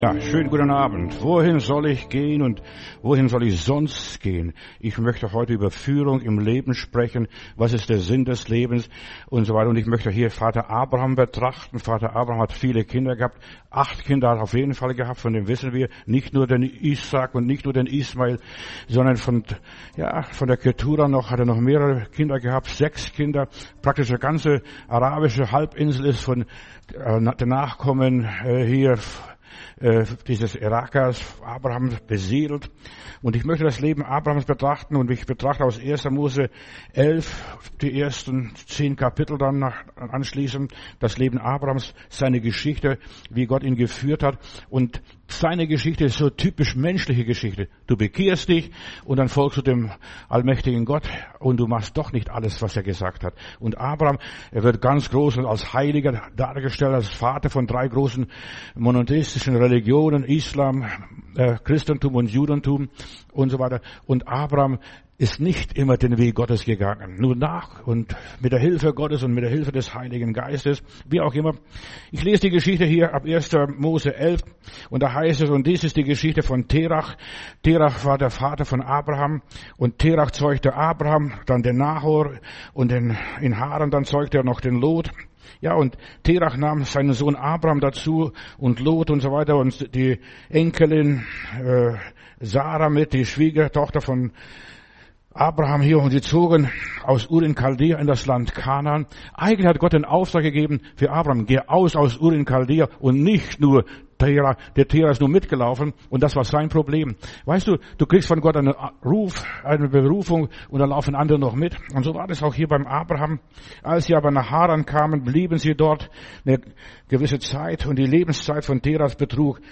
Ja, schönen guten Abend. Wohin soll ich gehen und wohin soll ich sonst gehen? Ich möchte heute über Führung im Leben sprechen. Was ist der Sinn des Lebens und so weiter. Und ich möchte hier Vater Abraham betrachten. Vater Abraham hat viele Kinder gehabt. 8 Kinder hat er auf jeden Fall gehabt. Von dem wissen wir. Nicht nur den Isaak und nicht nur den Ismael, sondern von der Ketura hat er noch mehrere Kinder gehabt. 6 Kinder. Praktisch die ganze arabische Halbinsel ist von den Nachkommen hier dieses Irakers Abraham besiedelt. Und ich möchte das Leben Abrahams betrachten und ich betrachte aus 1. Mose 11 die ersten 10 Kapitel dann anschließend das Leben Abrahams, seine Geschichte, wie Gott ihn geführt hat. Und seine Geschichte ist so typisch menschliche Geschichte. Du bekehrst dich und dann folgst du dem allmächtigen Gott und du machst doch nicht alles, was er gesagt hat. Und Abraham, er wird ganz groß und als Heiliger dargestellt, als Vater von 3 großen monotheistischen Religionen, Islam, Christentum und Judentum und so weiter. Und Abraham ist nicht immer den Weg Gottes gegangen. Nur nach und mit der Hilfe Gottes und mit der Hilfe des Heiligen Geistes, wie auch immer. Ich lese die Geschichte hier ab 1. Mose 11 und da heißt es, und dies ist die Geschichte von Terach. Terach war der Vater von Abraham und Terach zeugte Abraham, dann den Nahor und in Haran, dann zeugte er noch den Lot. Ja, und Terach nahm seinen Sohn Abraham dazu und Lot und so weiter und die Enkelin Sarah mit, die Schwiegertochter von Abraham hier, und sie zogen aus Ur in Chaldea in das Land Kanaan. Eigentlich hat Gott den Auftrag gegeben für Abraham, geh aus Ur in Chaldea, und nicht nur Terah. Der Terah ist nur mitgelaufen und das war sein Problem. Weißt du, du kriegst von Gott einen Ruf, eine Berufung und da laufen andere noch mit. Und so war das auch hier beim Abraham. Als sie aber nach Haran kamen, blieben sie dort eine gewisse Zeit und die Lebenszeit von Terah betrug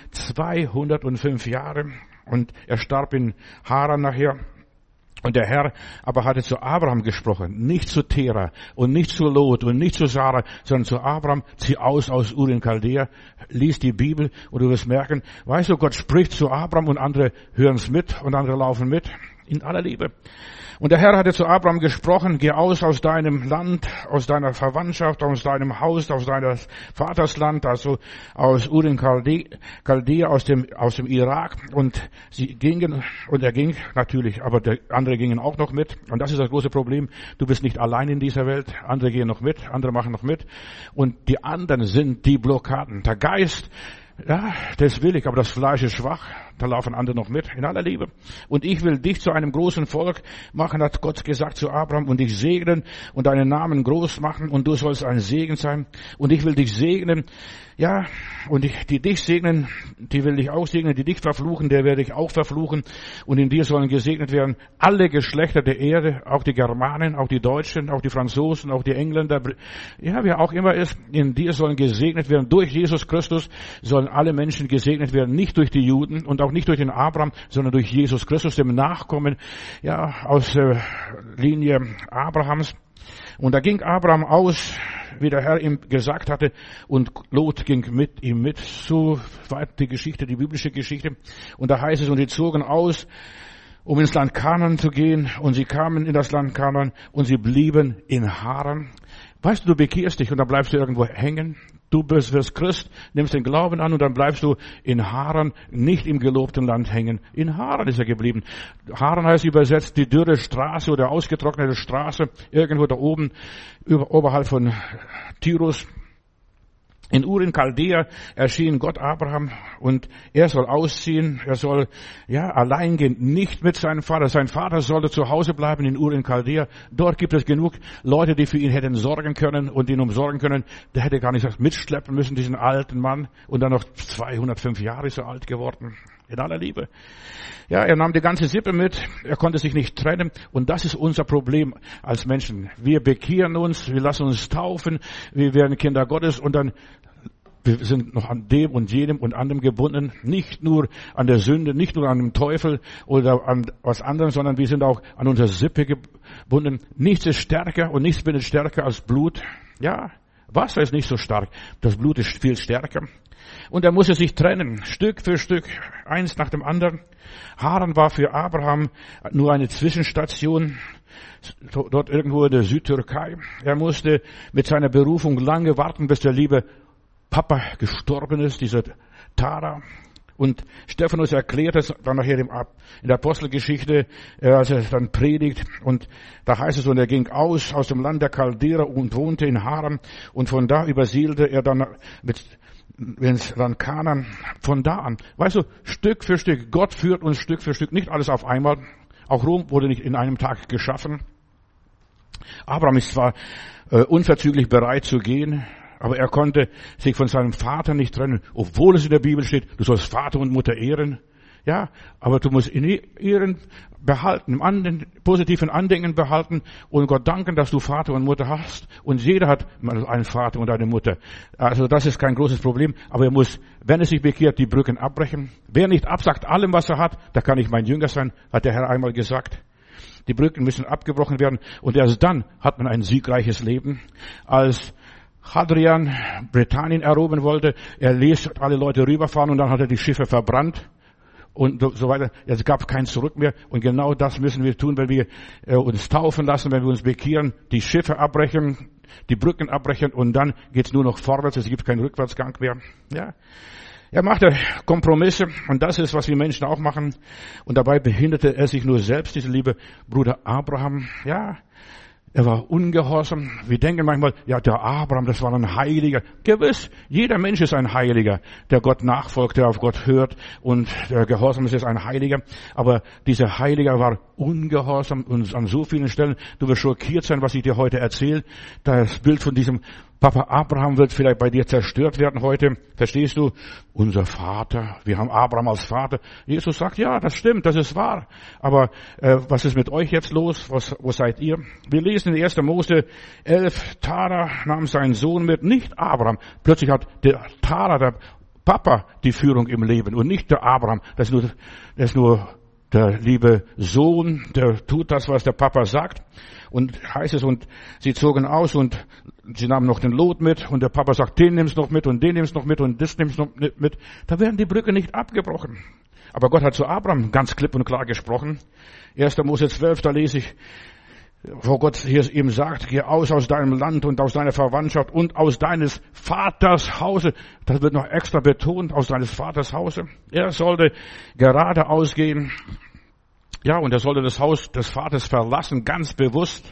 205 Jahre und er starb in Haran nachher. Und der Herr aber hatte zu Abraham gesprochen, nicht zu Terah und nicht zu Lot und nicht zu Sarah, sondern zu Abraham, zieh aus Ur in Chaldea, lies die Bibel und du wirst merken, weißt du, Gott spricht zu Abraham und andere hören es mit und andere laufen mit, in aller Liebe. Und der Herr hatte zu Abraham gesprochen, geh aus deinem Land, aus deiner Verwandtschaft, aus deinem Haus, aus deines Vaters Land, also aus Ur in Chaldea, aus dem Irak. Und sie gingen, und er ging natürlich, aber der andere gingen auch noch mit. Und das ist das große Problem. Du bist nicht allein in dieser Welt. Andere gehen noch mit, andere machen noch mit. Und die anderen sind die Blockaden. Der Geist, ja, das will ich, aber das Fleisch ist schwach. Da laufen andere noch mit, in aller Liebe. Und ich will dich zu einem großen Volk machen, hat Gott gesagt zu Abraham, und dich segnen und deinen Namen groß machen und du sollst ein Segen sein. Und ich will dich segnen, ja, und die dich segnen, die will ich auch segnen, die dich verfluchen, der werde ich auch verfluchen. Und in dir sollen gesegnet werden alle Geschlechter der Erde, auch die Germanen, auch die Deutschen, auch die Franzosen, auch die Engländer, ja, wer auch immer ist, in dir sollen gesegnet werden. Durch Jesus Christus sollen alle Menschen gesegnet werden, nicht durch die Juden und auch nicht durch den Abraham, sondern durch Jesus Christus, dem Nachkommen, ja, aus der Linie Abrahams. Und da ging Abraham aus, wie der Herr ihm gesagt hatte, und Lot ging mit ihm mit. So weit die Geschichte, die biblische Geschichte. Und da heißt es, und die zogen aus, um ins Land Kanaan zu gehen, und sie kamen in das Land Kanaan, und sie blieben in Haran. Weißt du, du bekehrst dich, und dann bleibst du irgendwo hängen. Du wirst Christ, nimmst den Glauben an und dann bleibst du in Haran, nicht im gelobten Land hängen. In Haran ist er geblieben. Haran heißt übersetzt die dürre Straße oder ausgetrocknete Straße, irgendwo da oben, oberhalb von Tyrus. In Ur in Chaldea erschien Gott Abraham und er soll ausziehen, er soll allein gehen, nicht mit seinem Vater. Sein Vater sollte zu Hause bleiben in Ur in Chaldea. Dort gibt es genug Leute, die für ihn hätten sorgen können und ihn umsorgen können. Der hätte gar nicht mitschleppen müssen, diesen alten Mann, und dann noch 205 Jahre so alt geworden. In aller Liebe. Ja, er nahm die ganze Sippe mit, er konnte sich nicht trennen, und das ist unser Problem als Menschen. Wir bekehren uns, wir lassen uns taufen, wir werden Kinder Gottes, und dann wir sind noch an dem und jenem und anderem gebunden, nicht nur an der Sünde, nicht nur an dem Teufel oder an was anderem, sondern wir sind auch an unserer Sippe gebunden. Nichts ist stärker und nichts bindet stärker als Blut. Ja, Wasser ist nicht so stark, das Blut ist viel stärker. Und er musste sich trennen, Stück für Stück, eins nach dem anderen. Haran war für Abraham nur eine Zwischenstation, dort irgendwo in der Südtürkei. Er musste mit seiner Berufung lange warten, bis der liebe Papa gestorben ist, dieser Tara. Und Stephanus erklärt es dann nachher in der Apostelgeschichte, als er dann predigt. Und da heißt es, und er ging aus dem Land der Chalderer und wohnte in Haran. Und von da übersiedelte er dann ins Land Kanaan. Von da an, weißt du, Stück für Stück, Gott führt uns Stück für Stück, nicht alles auf einmal. Auch Rom wurde nicht in einem Tag geschaffen. Abraham ist zwar unverzüglich bereit zu gehen, aber er konnte sich von seinem Vater nicht trennen, obwohl es in der Bibel steht, du sollst Vater und Mutter ehren. Ja, aber du musst in Ehren behalten, im positiven Andenken behalten und Gott danken, dass du Vater und Mutter hast. Und jeder hat mal einen Vater und eine Mutter. Also das ist kein großes Problem, aber er muss, wenn er sich bekehrt, die Brücken abbrechen. Wer nicht absagt allem, was er hat, da kann ich mein Jünger sein, hat der Herr einmal gesagt. Die Brücken müssen abgebrochen werden und erst dann hat man ein siegreiches Leben. Als Hadrian Britannien erobern wollte, er ließ alle Leute rüberfahren und dann hat er die Schiffe verbrannt und so weiter. Es gab kein Zurück mehr und genau das müssen wir tun, wenn wir uns taufen lassen, wenn wir uns bekehren, die Schiffe abbrechen, die Brücken abbrechen und dann geht's nur noch vorwärts, es gibt keinen Rückwärtsgang mehr. Ja. Er machte Kompromisse und das ist, was wir Menschen auch machen. Und dabei behinderte er sich nur selbst, dieser liebe Bruder Abraham. Ja, er war ungehorsam. Wir denken manchmal, ja, der Abraham, das war ein Heiliger. Gewiss, jeder Mensch ist ein Heiliger, der Gott nachfolgt, der auf Gott hört und der gehorsam ist ein Heiliger. Aber dieser Heiliger war ungehorsam und an so vielen Stellen, du wirst schockiert sein, was ich dir heute erzähle. Das Bild von diesem Papa Abraham wird vielleicht bei dir zerstört werden heute. Verstehst du? Unser Vater. Wir haben Abraham als Vater. Jesus sagt, ja, das stimmt, das ist wahr. Aber was ist mit euch jetzt los? Wo seid ihr? Wir lesen in 1. Mose 11, Tara nahm seinen Sohn mit, nicht Abraham. Plötzlich hat der Tara, der Papa, die Führung im Leben und nicht der Abraham. Das ist nur der liebe Sohn, der tut das, was der Papa sagt. Und heißt es, und sie zogen aus und sie nahmen noch den Lot mit und der Papa sagt, den nimmst noch mit und den nimmst noch mit und das nimmst noch mit. Da werden die Brücken nicht abgebrochen. Aber Gott hat zu Abraham ganz klipp und klar gesprochen. 1. Mose 12, da lese ich, wo Gott hier ihm sagt, geh aus deinem Land und aus deiner Verwandtschaft und aus deines Vaters Hause. Das wird noch extra betont, aus deines Vaters Hause. Er sollte geradeaus gehen. Ja, und er sollte das Haus des Vaters verlassen, ganz bewusst.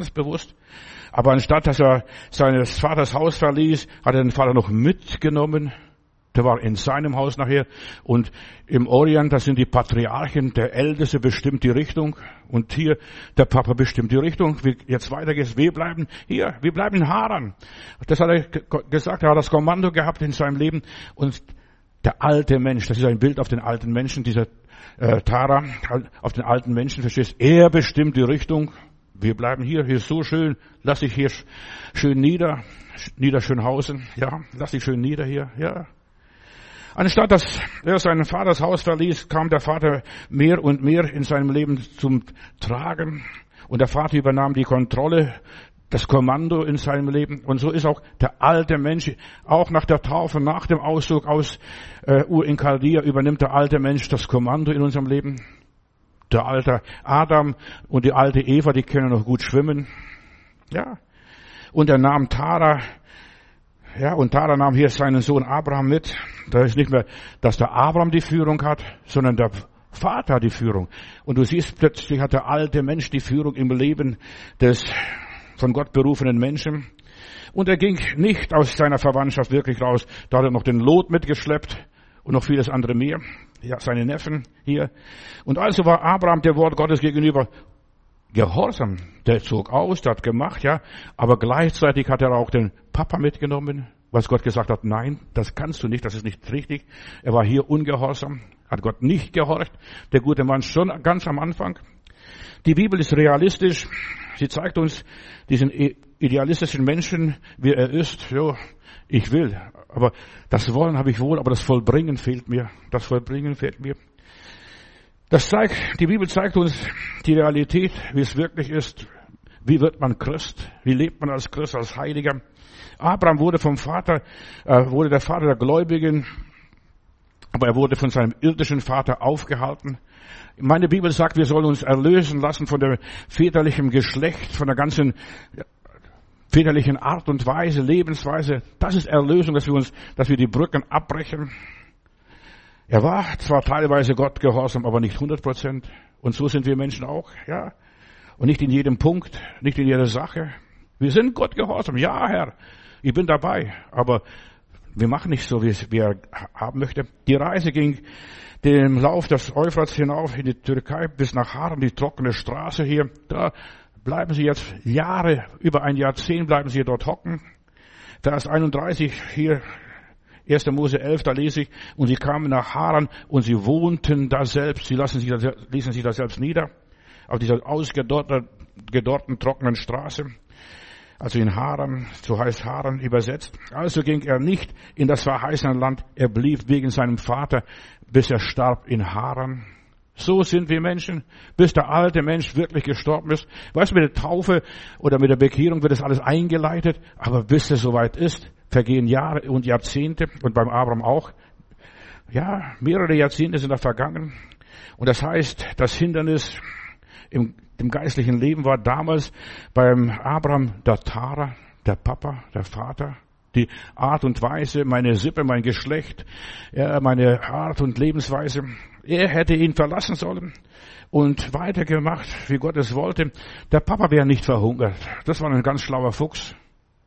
Aber anstatt, dass er seines Vaters Haus verließ, hat er den Vater noch mitgenommen. Der war in seinem Haus nachher. Und im Orient, das sind die Patriarchen, der Älteste bestimmt die Richtung. Und hier, der Papa bestimmt die Richtung. Wie jetzt weitergeht, wir bleiben hier, wir bleiben in Haran. Das hat er gesagt, er hat das Kommando gehabt in seinem Leben. Und der alte Mensch, das ist ein Bild auf den alten Menschen, dieser Tara, auf den alten Menschen, verstehst, er bestimmt die Richtung. Wir bleiben hier ist so schön, lass dich hier schön Schönhausen, ja, lass dich schön nieder hier, ja. Anstatt dass er seinen Vaters Haus verließ, kam der Vater mehr und mehr in seinem Leben zum Tragen und der Vater übernahm die Kontrolle, das Kommando in seinem Leben. Und so ist auch der alte Mensch, auch nach der Taufe, nach dem Auszug aus Ur in Chaldea, übernimmt der alte Mensch das Kommando in unserem Leben. Der alte Adam und die alte Eva, die können noch gut schwimmen. Ja. Und er nahm Tara, ja, und Tara nahm hier seinen Sohn Abraham mit. Da ist nicht mehr, dass der Abraham die Führung hat, sondern der Vater die Führung. Und du siehst, plötzlich hat der alte Mensch die Führung im Leben des von Gott berufenen Menschen. Und er ging nicht aus seiner Verwandtschaft wirklich raus. Da hat er noch den Lot mitgeschleppt und noch vieles andere mehr. Ja, seine Neffen hier. Und also war Abraham der Wort Gottes gegenüber gehorsam. Der zog aus, der hat gemacht, ja. Aber gleichzeitig hat er auch den Papa mitgenommen, was Gott gesagt hat, nein, das kannst du nicht, das ist nicht richtig. Er war hier ungehorsam, hat Gott nicht gehorcht. Der gute Mann schon ganz am Anfang. Die Bibel ist realistisch. Sie zeigt uns diesen idealistischen Menschen, wie er ist. Jo, ich will, aber das Wollen habe ich wohl, aber das Vollbringen fehlt mir. Das Vollbringen fehlt mir. Die Bibel zeigt uns die Realität, wie es wirklich ist. Wie wird man Christ? Wie lebt man als Christ, als Heiliger? Abraham wurde wurde der Vater der Gläubigen, aber er wurde von seinem irdischen Vater aufgehalten. Meine Bibel sagt, wir sollen uns erlösen lassen von der väterlichen Geschlecht, von der ganzen väterlichen Art und Weise, Lebensweise. Das ist Erlösung, dass wir die Brücken abbrechen. Er war zwar teilweise Gott gehorsam, aber nicht 100%. Und so sind wir Menschen auch, ja. Und nicht in jedem Punkt, nicht in jeder Sache. Wir sind Gott gehorsam. Ja, Herr, ich bin dabei. Aber wir machen nicht so, wie er haben möchte. Die Reise ging den Lauf des Euphrats hinauf in die Türkei bis nach Haran, die trockene Straße hier. Da bleiben sie jetzt Jahre, über ein Jahrzehnt bleiben sie dort hocken. Vers 31 hier, 1. Mose 11, da lese ich, und sie kamen nach Haran und sie wohnten da selbst. Sie ließen sich da selbst nieder, auf dieser ausgedorrten, trockenen Straße. Also in Haran, so heißt Haran übersetzt. Also ging er nicht in das verheißene Land. Er blieb wegen seinem Vater, bis er starb in Haran. So sind wir Menschen, bis der alte Mensch wirklich gestorben ist. Weißt du, mit der Taufe oder mit der Bekehrung wird das alles eingeleitet. Aber bis es soweit ist, vergehen Jahre und Jahrzehnte. Und beim Abraham auch. Ja, mehrere Jahrzehnte sind da vergangen. Und das heißt, das Hindernis im geistlichen Leben war damals beim Abraham der Tara, der Papa, der Vater, die Art und Weise, meine Sippe, mein Geschlecht, ja, meine Art und Lebensweise. Er hätte ihn verlassen sollen und weitergemacht, wie Gott es wollte. Der Papa wäre nicht verhungert. Das war ein ganz schlauer Fuchs.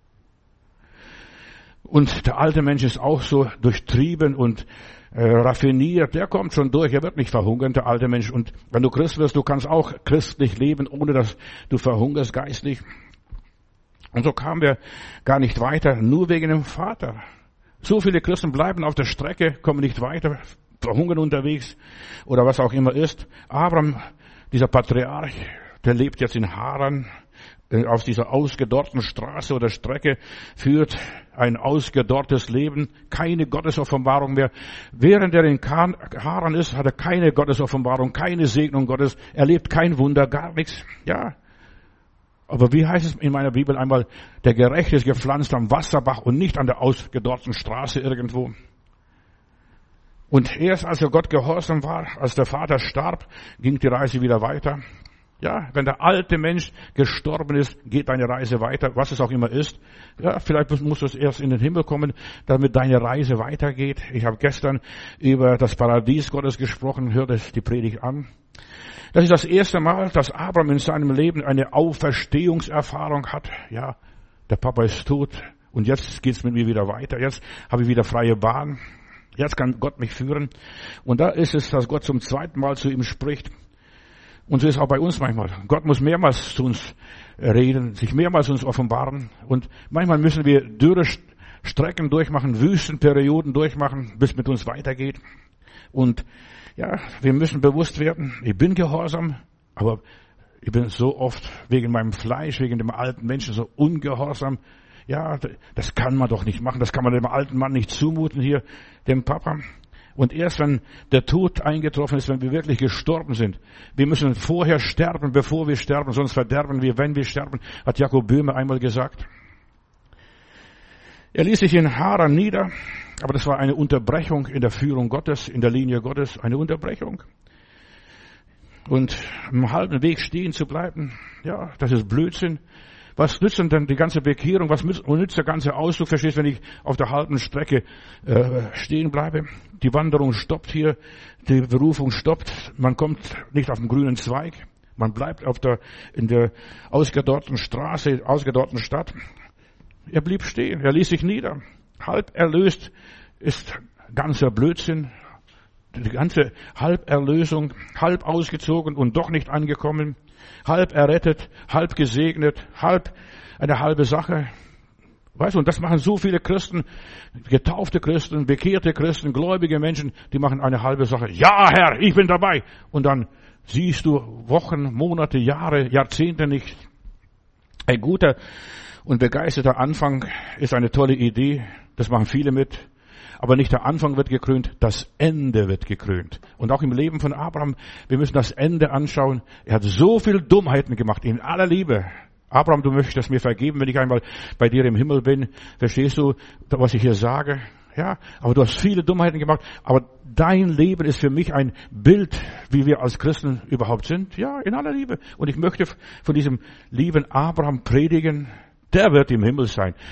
Und der alte Mensch ist auch so durchtrieben und raffiniert, der kommt schon durch, er wird nicht verhungern, der alte Mensch. Und wenn du Christ wirst, du kannst auch christlich leben, ohne dass du verhungerst geistlich. Und so kamen wir gar nicht weiter, nur wegen dem Vater. So viele Christen bleiben auf der Strecke, kommen nicht weiter, verhungern unterwegs oder was auch immer ist. Abraham, dieser Patriarch, der lebt jetzt in Haran. Auf dieser ausgedorrten Straße oder Strecke führt ein ausgedorrtes Leben, keine Gottesoffenbarung mehr. Während er in Haran ist, hat er keine Gottesoffenbarung, keine Segnung Gottes, er lebt kein Wunder, gar nichts. Ja. Aber wie heißt es in meiner Bibel einmal, der Gerechte ist gepflanzt am Wasserbach und nicht an der ausgedorrten Straße irgendwo. Und erst als er Gott gehorsam war, als der Vater starb, ging die Reise wieder weiter. Ja, wenn der alte Mensch gestorben ist, geht deine Reise weiter, was es auch immer ist. Ja, vielleicht musst du erst in den Himmel kommen, damit deine Reise weitergeht. Ich habe gestern über das Paradies Gottes gesprochen, hörte die Predigt an. Das ist das erste Mal, dass Abraham in seinem Leben eine Auferstehungserfahrung hat. Ja, der Papa ist tot und jetzt geht's mit mir wieder weiter. Jetzt habe ich wieder freie Bahn. Jetzt kann Gott mich führen. Und da ist es, dass Gott zum zweiten Mal zu ihm spricht. Und so ist es auch bei uns manchmal. Gott muss mehrmals zu uns reden, sich mehrmals uns offenbaren. Und manchmal müssen wir dürre Strecken durchmachen, Wüstenperioden durchmachen, bis es mit uns weitergeht. Und ja, wir müssen bewusst werden, ich bin gehorsam, aber ich bin so oft wegen meinem Fleisch, wegen dem alten Menschen so ungehorsam. Ja, das kann man doch nicht machen, das kann man dem alten Mann nicht zumuten hier, dem Papa. Und erst wenn der Tod eingetroffen ist, wenn wir wirklich gestorben sind, wir müssen vorher sterben, bevor wir sterben, sonst verderben wir, wenn wir sterben, hat Jakob Böhme einmal gesagt. Er ließ sich in Haran nieder, aber das war eine Unterbrechung in der Führung Gottes, in der Linie Gottes, eine Unterbrechung. Und am halben Weg stehen zu bleiben, ja, das ist Blödsinn. Was nützt denn die ganze Bekehrung? Was nützt der ganze Ausdruck? Verstehst du, wenn ich auf der halben Strecke stehen bleibe? Die Wanderung stoppt hier, die Berufung stoppt. Man kommt nicht auf den grünen Zweig. Man bleibt in der ausgedorrten Straße, ausgedorrten Stadt. Er blieb stehen. Er ließ sich nieder. Halb erlöst ist ganzer Blödsinn. Die ganze Halberlösung, halb ausgezogen und doch nicht angekommen. Halb errettet, halb gesegnet, halb eine halbe Sache. Weißt du, und das machen so viele Christen, getaufte Christen, bekehrte Christen, gläubige Menschen, die machen eine halbe Sache. Ja, Herr, ich bin dabei. Und dann siehst du Wochen, Monate, Jahre, Jahrzehnte nicht. Ein guter und begeisterter Anfang ist eine tolle Idee. Das machen viele mit. Aber nicht der Anfang wird gekrönt, das Ende wird gekrönt. Und auch im Leben von Abraham, wir müssen das Ende anschauen. Er hat so viel Dummheiten gemacht, in aller Liebe. Abraham, du möchtest mir vergeben, wenn ich einmal bei dir im Himmel bin. Verstehst du, was ich hier sage? Ja, aber du hast viele Dummheiten gemacht. Aber dein Leben ist für mich ein Bild, wie wir als Christen überhaupt sind. Ja, in aller Liebe. Und ich möchte von diesem lieben Abraham predigen. Der wird im Himmel sein.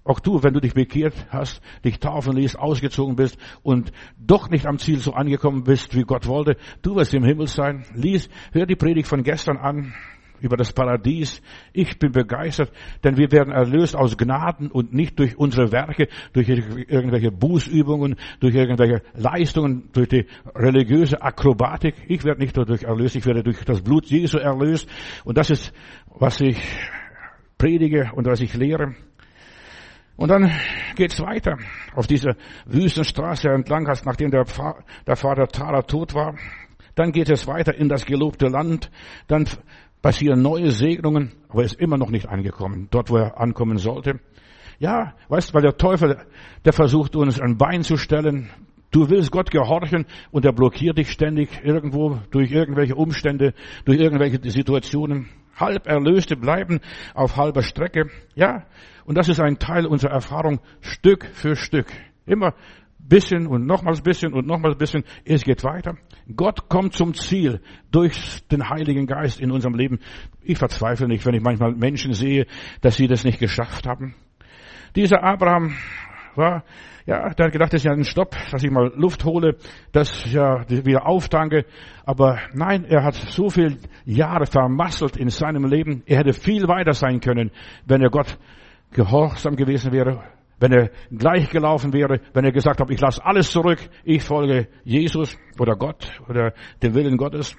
Auch du, wenn du dich bekehrt hast, dich taufen ließ, ausgezogen bist und doch nicht am Ziel so angekommen bist, wie Gott wollte, du wirst im Himmel sein. Hör die Predigt von gestern an über das Paradies. Ich bin begeistert, denn wir werden erlöst aus Gnaden und nicht durch unsere Werke, durch irgendwelche Bußübungen, durch irgendwelche Leistungen, durch die religiöse Akrobatik. Ich werde nicht dadurch erlöst, ich werde durch das Blut Jesu erlöst. Und das ist, was ich predige und was ich lehre. Und dann geht's weiter auf dieser Wüstenstraße entlang, nachdem der Vater Tara tot war. Dann geht es weiter in das gelobte Land. Dann passieren neue Segnungen, aber er ist immer noch nicht angekommen, dort wo er ankommen sollte. Ja, weißt du, weil der Teufel, der versucht uns ein Bein zu stellen. Du willst Gott gehorchen und er blockiert dich ständig irgendwo durch irgendwelche Umstände, durch irgendwelche Situationen. Halberlöste bleiben auf halber Strecke. Ja, und das ist ein Teil unserer Erfahrung, Stück für Stück. Immer bisschen und nochmals bisschen und nochmals bisschen. Es geht weiter. Gott kommt zum Ziel durch den Heiligen Geist in unserem Leben. Ich verzweifle nicht, wenn ich manchmal Menschen sehe, dass sie das nicht geschafft haben. Dieser Abraham der hat gedacht, das ist ja ein Stopp, dass ich mal Luft hole, das ja wieder auftanke. Aber nein, er hat so viele Jahre vermasselt in seinem Leben. Er hätte viel weiter sein können, wenn er Gott gehorsam gewesen wäre, wenn er gleich gelaufen wäre, wenn er gesagt hat, ich lasse alles zurück, ich folge Jesus oder Gott oder dem Willen Gottes.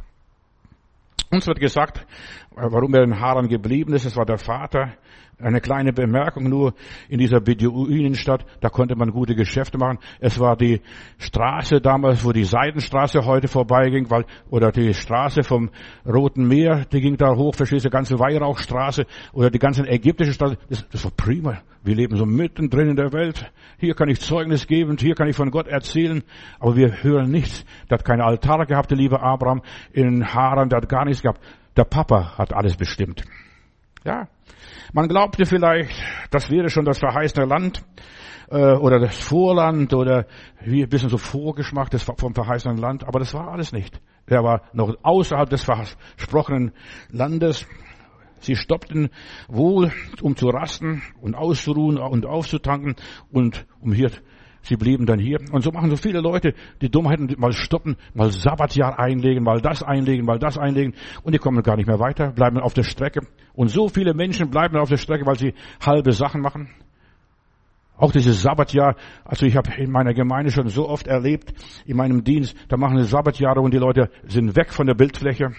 Uns wird gesagt, warum er in Haran geblieben ist, es war der Vater. Eine kleine Bemerkung nur, in dieser Beduinenstadt, da konnte man gute Geschäfte machen. Es war die Straße damals, wo die Seidenstraße heute vorbeiging, oder die Straße vom Roten Meer, die ging da hoch, verstehst du, die ganze Weihrauchstraße, oder die ganze ägyptische Straße. Das war prima. Wir leben so mittendrin in der Welt. Hier kann ich Zeugnis geben, hier kann ich von Gott erzählen, aber wir hören nichts. Der hat keine Altar gehabt, der liebe Abraham in Haran, der hat gar nichts gehabt. Der Papa hat alles bestimmt. Ja. Man glaubte vielleicht, das wäre schon das verheißene Land oder das Vorland oder wie ein bisschen so Vorgeschmack vom verheißenen Land, aber das war alles nicht. Er war noch außerhalb des versprochenen Landes. Sie stoppten wohl, um zu rasten und auszuruhen und aufzutanken und sie blieben dann hier. Und so machen so viele Leute die Dummheiten, mal stoppen, mal Sabbatjahr einlegen, mal das einlegen. Und die kommen gar nicht mehr weiter, bleiben auf der Strecke. Und so viele Menschen bleiben auf der Strecke, weil sie halbe Sachen machen. Auch dieses Sabbatjahr, also ich habe in meiner Gemeinde schon so oft erlebt, in meinem Dienst, da machen sie Sabbatjahre und die Leute sind weg von der Bildfläche.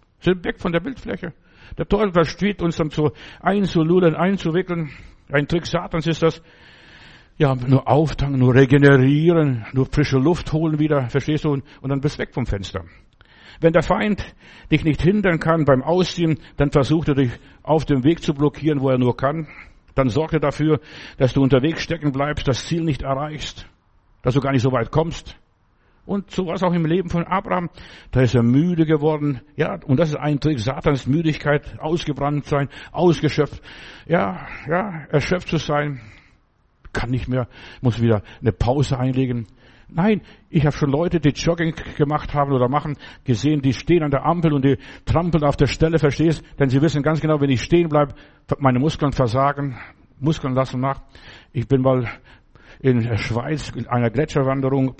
Der Teufel versteht uns dann so einzulullen, einzuwickeln. Ein Trick Satans ist das. Ja, nur auftanken, nur regenerieren, nur frische Luft holen wieder, verstehst du? Und dann bist du weg vom Fenster. Wenn der Feind dich nicht hindern kann beim Ausziehen, dann versucht er dich auf dem Weg zu blockieren, wo er nur kann. Dann sorgt er dafür, dass du unterwegs stecken bleibst, das Ziel nicht erreichst, dass du gar nicht so weit kommst. Und so war es auch im Leben von Abraham. Da ist er müde geworden. Ja, und das ist ein Trick Satans, Müdigkeit, ausgebrannt sein, ausgeschöpft. Ja, erschöpft zu sein. Kann nicht mehr, muss wieder eine Pause einlegen. Nein, ich habe schon Leute, die Jogging gemacht haben oder machen, gesehen, die stehen an der Ampel und die trampeln auf der Stelle, verstehst? Denn sie wissen ganz genau, wenn ich stehen bleibe, meine Muskeln versagen, Muskeln lassen nach. Ich bin mal in der Schweiz bei einer Gletscherwanderung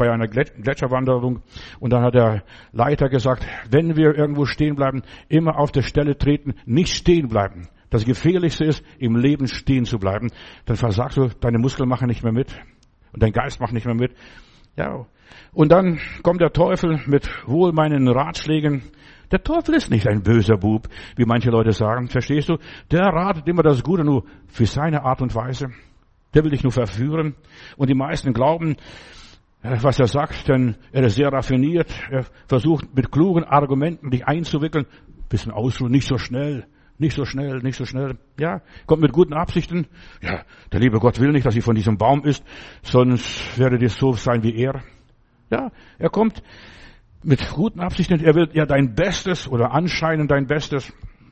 und dann hat der Leiter gesagt, wenn wir irgendwo stehen bleiben, immer auf der Stelle treten, nicht stehen bleiben. Das Gefährlichste ist, im Leben stehen zu bleiben. Dann versagst du, deine Muskeln machen nicht mehr mit. Und dein Geist macht nicht mehr mit. Ja. Und dann kommt der Teufel mit wohlmeinenden Ratschlägen. Der Teufel ist nicht ein böser Bub, wie manche Leute sagen. Verstehst du? Der ratet immer das Gute nur für seine Art und Weise. Der will dich nur verführen. Und die meisten glauben, was er sagt, denn er ist sehr raffiniert. Er versucht mit klugen Argumenten dich einzuwickeln. Bisschen ausruhen, nicht so schnell. Nicht so schnell. Ja, kommt mit guten Absichten. Ja, der liebe Gott will nicht, dass ich von diesem Baum isst, sonst werde das so sein wie er. Ja, er kommt mit guten Absichten. Er will ja dein Bestes oder anscheinend dein Bestes.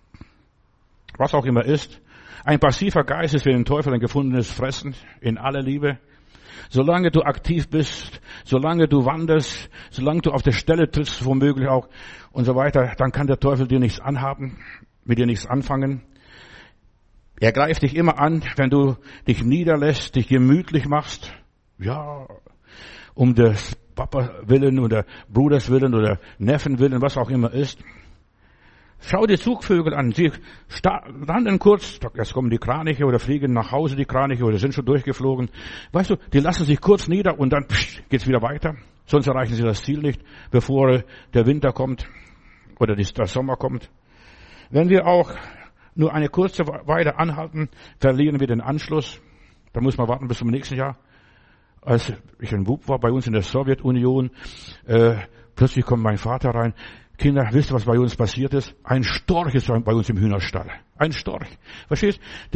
Was auch immer ist. Ein passiver Geist ist für den Teufel ein gefundenes Fressen in aller Liebe. Solange du aktiv bist, solange du wanderst, solange du auf der Stelle trittst, womöglich auch und so weiter, dann kann der Teufel dir nichts anhaben. Mit dir nichts anfangen. Er greift dich immer an, wenn du dich niederlässt, dich gemütlich machst. Ja, um des Papa willen oder Bruders willen oder Neffen willen, was auch immer ist. Schau die Zugvögel an. Sie landen kurz, jetzt kommen die Kraniche oder fliegen nach Hause die Kraniche oder sind schon durchgeflogen. Weißt du, die lassen sich kurz nieder und dann geht's wieder weiter. Sonst erreichen sie das Ziel nicht, bevor der Winter kommt oder der Sommer kommt. Wenn wir auch nur eine kurze Weile anhalten, verlieren wir den Anschluss. Da muss man warten bis zum nächsten Jahr. Als ich ein Bub war bei uns in der Sowjetunion, plötzlich kommt mein Vater rein. Kinder, wisst ihr, was bei uns passiert ist? Ein Storch ist bei uns im Hühnerstall. Ein Storch. Verstehst? Der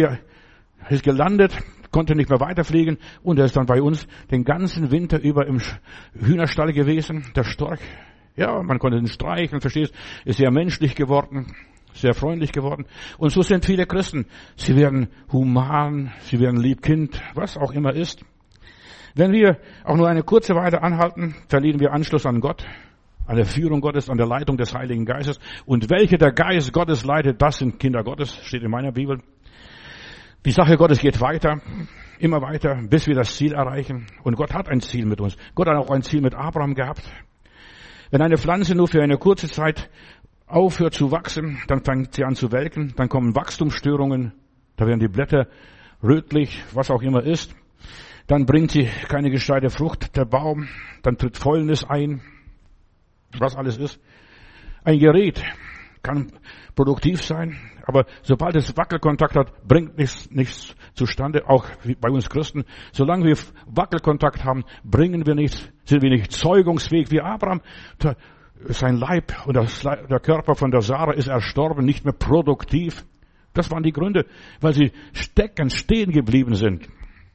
ist gelandet, konnte nicht mehr weiterfliegen und er ist dann bei uns den ganzen Winter über im Hühnerstall gewesen. Der Storch. Ja, man konnte ihn streichen, verstehst? Ist sehr menschlich geworden, sehr freundlich geworden. Und so sind viele Christen. Sie werden human, sie werden Liebkind, was auch immer ist. Wenn wir auch nur eine kurze Weile anhalten, verlieren wir Anschluss an Gott, an der Führung Gottes, an der Leitung des Heiligen Geistes. Und welche der Geist Gottes leitet, das sind Kinder Gottes, steht in meiner Bibel. Die Sache Gottes geht weiter, immer weiter, bis wir das Ziel erreichen. Und Gott hat ein Ziel mit uns. Gott hat auch ein Ziel mit Abraham gehabt. Wenn eine Pflanze nur für eine kurze Zeit aufhört zu wachsen, dann fängt sie an zu welken, dann kommen Wachstumsstörungen, da werden die Blätter rötlich, was auch immer ist. Dann bringt sie keine gescheite Frucht, der Baum, dann tritt Fäulnis ein, was alles ist. Ein Gerät kann produktiv sein, aber sobald es Wackelkontakt hat, bringt nichts zustande, auch bei uns Christen. Solange wir Wackelkontakt haben, bringen wir nichts, sind wir nicht zeugungsfähig wie Abraham. Sein Leib und der Körper von der Sarah ist erstorben, nicht mehr produktiv. Das waren die Gründe, weil sie stehen geblieben sind.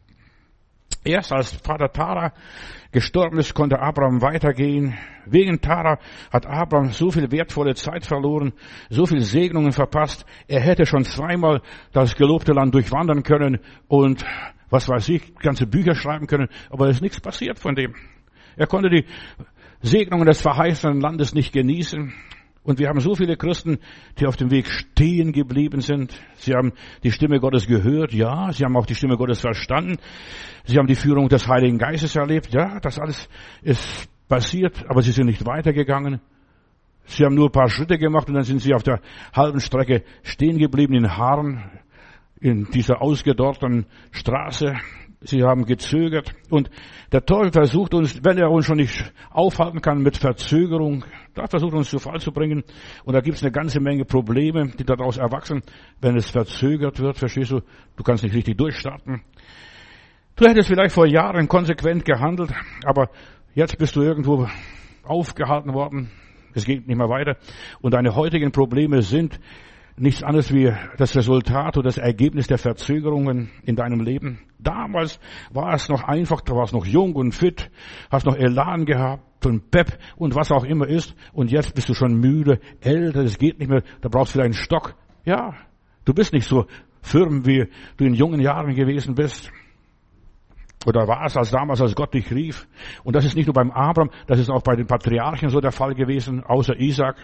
Erst als Vater Tara gestorben ist, konnte Abraham weitergehen. Wegen Tara hat Abraham so viel wertvolle Zeit verloren, so viel Segnungen verpasst. Er hätte schon zweimal das gelobte Land durchwandern können und, was weiß ich, ganze Bücher schreiben können, aber es ist nichts passiert von dem. Er konnte die Segnungen des verheißenen Landes nicht genießen. Und wir haben so viele Christen, die auf dem Weg stehen geblieben sind. Sie haben die Stimme Gottes gehört, ja. Sie haben auch die Stimme Gottes verstanden. Sie haben die Führung des Heiligen Geistes erlebt, ja. Das alles ist passiert, aber sie sind nicht weitergegangen. Sie haben nur ein paar Schritte gemacht und dann sind sie auf der halben Strecke stehen geblieben in Haaren, in dieser ausgedorrten Straße. Sie haben gezögert und der Teufel versucht uns, wenn er uns schon nicht aufhalten kann mit Verzögerung, da versucht uns zu Fall zu bringen. Und da gibt es eine ganze Menge Probleme, die daraus erwachsen, wenn es verzögert wird. Verstehst du? Du kannst nicht richtig durchstarten. Du hättest vielleicht vor Jahren konsequent gehandelt, aber jetzt bist du irgendwo aufgehalten worden. Es geht nicht mehr weiter. Und deine heutigen Probleme sind nichts anderes wie das Resultat oder das Ergebnis der Verzögerungen in deinem Leben. Damals war es noch einfach, da warst noch jung und fit, hast noch Elan gehabt und Pep und was auch immer ist. Und jetzt bist du schon müde, älter, das geht nicht mehr, da brauchst du wieder einen Stock. Ja, du bist nicht so firm, wie du in jungen Jahren gewesen bist. Oder war es als damals, als Gott dich rief. Und das ist nicht nur beim Abraham, das ist auch bei den Patriarchen so der Fall gewesen, außer Isaac.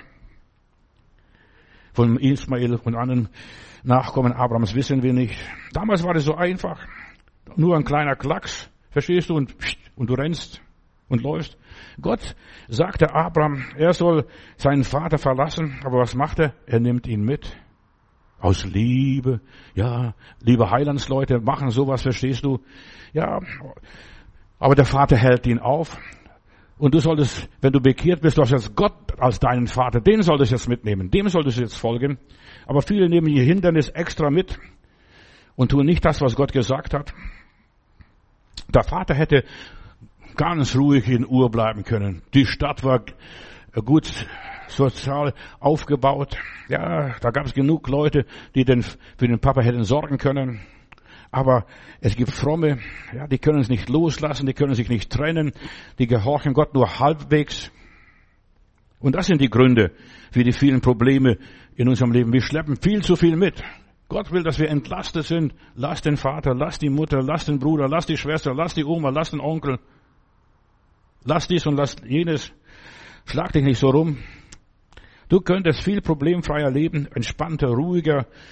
Von Ismael und anderen Nachkommen Abrahams wissen wir nicht. Damals war es so einfach. Nur ein kleiner Klacks, verstehst du, und du rennst und läufst. Gott sagte Abraham, er soll seinen Vater verlassen, aber was macht er? Er nimmt ihn mit. Aus Liebe. Ja, liebe Heilandsleute machen sowas, verstehst du? Ja, aber der Vater hält ihn auf. Und du solltest, wenn du bekehrt bist, du hast jetzt Gott als deinen Vater, den solltest du jetzt mitnehmen, dem solltest du jetzt folgen. Aber viele nehmen ihr Hindernis extra mit und tun nicht das, was Gott gesagt hat. Der Vater hätte ganz ruhig in Ur bleiben können. Die Stadt war gut sozial aufgebaut. Ja, da gab es genug Leute, die für den Papa hätten sorgen können. Aber es gibt Fromme, ja, die können es nicht loslassen, die können sich nicht trennen, die gehorchen Gott nur halbwegs. Und das sind die Gründe für die vielen Probleme in unserem Leben. Wir schleppen viel zu viel mit. Gott will, dass wir entlastet sind. Lass den Vater, lass die Mutter, lass den Bruder, lass die Schwester, lass die Oma, lass den Onkel. Lass dies und lass jenes. Schlag dich nicht so rum. Du könntest viel problemfreier leben, entspannter, ruhiger,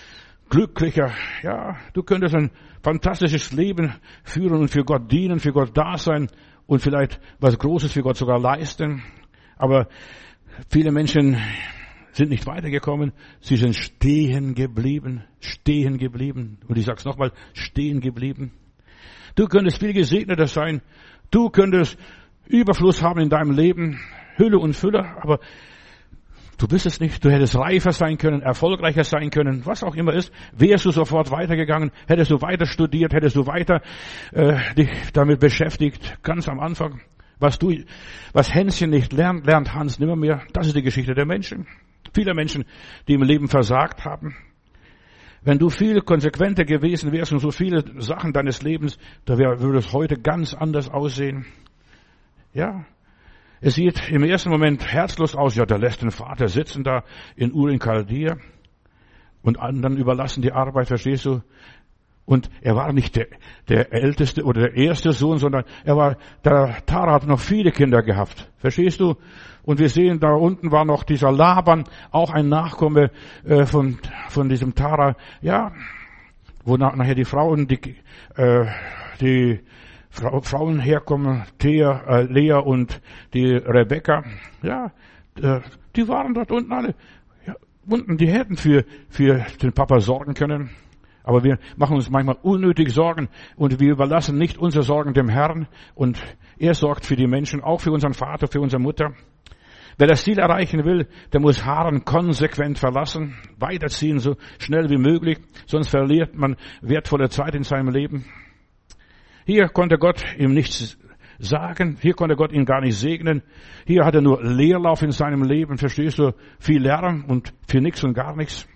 glücklicher. Ja, du könntest ein fantastisches Leben führen und für Gott dienen, für Gott da sein und vielleicht was Großes für Gott sogar leisten. Aber viele Menschen sind nicht weitergekommen. Sie sind stehen geblieben. Und ich sag's nochmal, stehen geblieben. Du könntest viel gesegneter sein. Du könntest Überfluss haben in deinem Leben, Hülle und Fülle, aber du bist es nicht. Du hättest reifer sein können, erfolgreicher sein können, was auch immer ist. Wärst du sofort weitergegangen, hättest du weiter studiert, hättest du weiter dich damit beschäftigt, ganz am Anfang. Was Hänschen nicht lernt, lernt Hans nimmermehr. Das ist die Geschichte der Menschen. Viele Menschen, die im Leben versagt haben. Wenn du viel konsequenter gewesen wärst und so viele Sachen deines Lebens, da würde es heute ganz anders aussehen. Ja, es sieht im ersten Moment herzlos aus. Ja, der lässt den Vater sitzen da in Ur in Chaldea und anderen überlassen die Arbeit, verstehst du? Und er war nicht der älteste oder der erste Sohn, sondern der Tara hat noch viele Kinder gehabt. Verstehst du? Und wir sehen, da unten war noch dieser Laban, auch ein Nachkomme von diesem Tara. Ja, wo nachher die Frauen, die Frauen herkommen, Lea und die Rebekka. Ja, die waren dort unten alle. Ja, unten, die hätten für den Papa sorgen können. Aber wir machen uns manchmal unnötig Sorgen und wir überlassen nicht unsere Sorgen dem Herrn und er sorgt für die Menschen, auch für unseren Vater, für unsere Mutter. Wer das Ziel erreichen will, der muss Haran konsequent verlassen, weiterziehen so schnell wie möglich, sonst verliert man wertvolle Zeit in seinem Leben. Hier konnte Gott ihm nichts sagen, hier konnte Gott ihn gar nicht segnen, hier hat er nur Leerlauf in seinem Leben, verstehst du, viel Lernen und für nichts und gar nichts.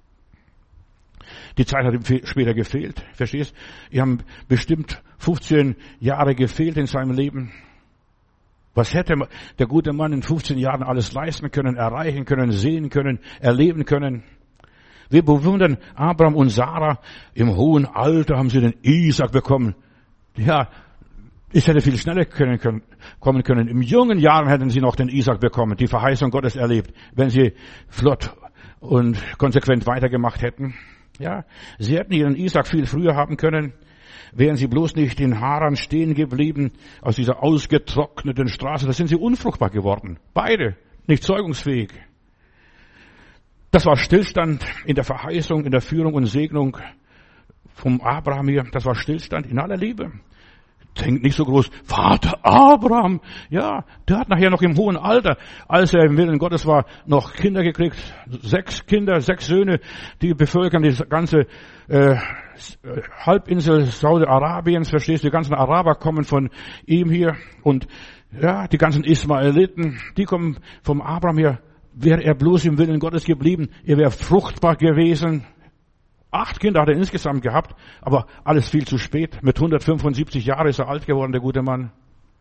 Die Zeit hat ihm später gefehlt, verstehst? Die haben bestimmt 15 Jahre gefehlt in seinem Leben. Was hätte der gute Mann in 15 Jahren alles leisten können, erreichen können, sehen können, erleben können? Wir bewundern Abraham und Sarah. Im hohen Alter haben sie den Isaac bekommen. Ja, es hätte viel schneller kommen können. Im jungen Jahren hätten sie noch den Isaac bekommen, die Verheißung Gottes erlebt, wenn sie flott und konsequent weitergemacht hätten. Ja, sie hätten ihren Isaac viel früher haben können, wären sie bloß nicht in Haran stehen geblieben, aus dieser ausgetrockneten Straße, da sind sie unfruchtbar geworden. Beide, nicht zeugungsfähig. Das war Stillstand in der Verheißung, in der Führung und Segnung vom Abraham hier. Das war Stillstand in aller Liebe. Denkt nicht so groß, Vater Abraham, ja, der hat nachher noch im hohen Alter, als er im Willen Gottes war, noch Kinder gekriegt, 6 Kinder, 6 Söhne, die bevölkern die ganze Halbinsel Saudi-Arabiens, verstehst du, die ganzen Araber kommen von ihm hier und ja, die ganzen Ismaeliten, die kommen vom Abraham hier. Wäre er bloß im Willen Gottes geblieben, er wäre fruchtbar gewesen. 8 Kinder hat er insgesamt gehabt, aber alles viel zu spät. Mit 175 Jahren ist er alt geworden, der gute Mann.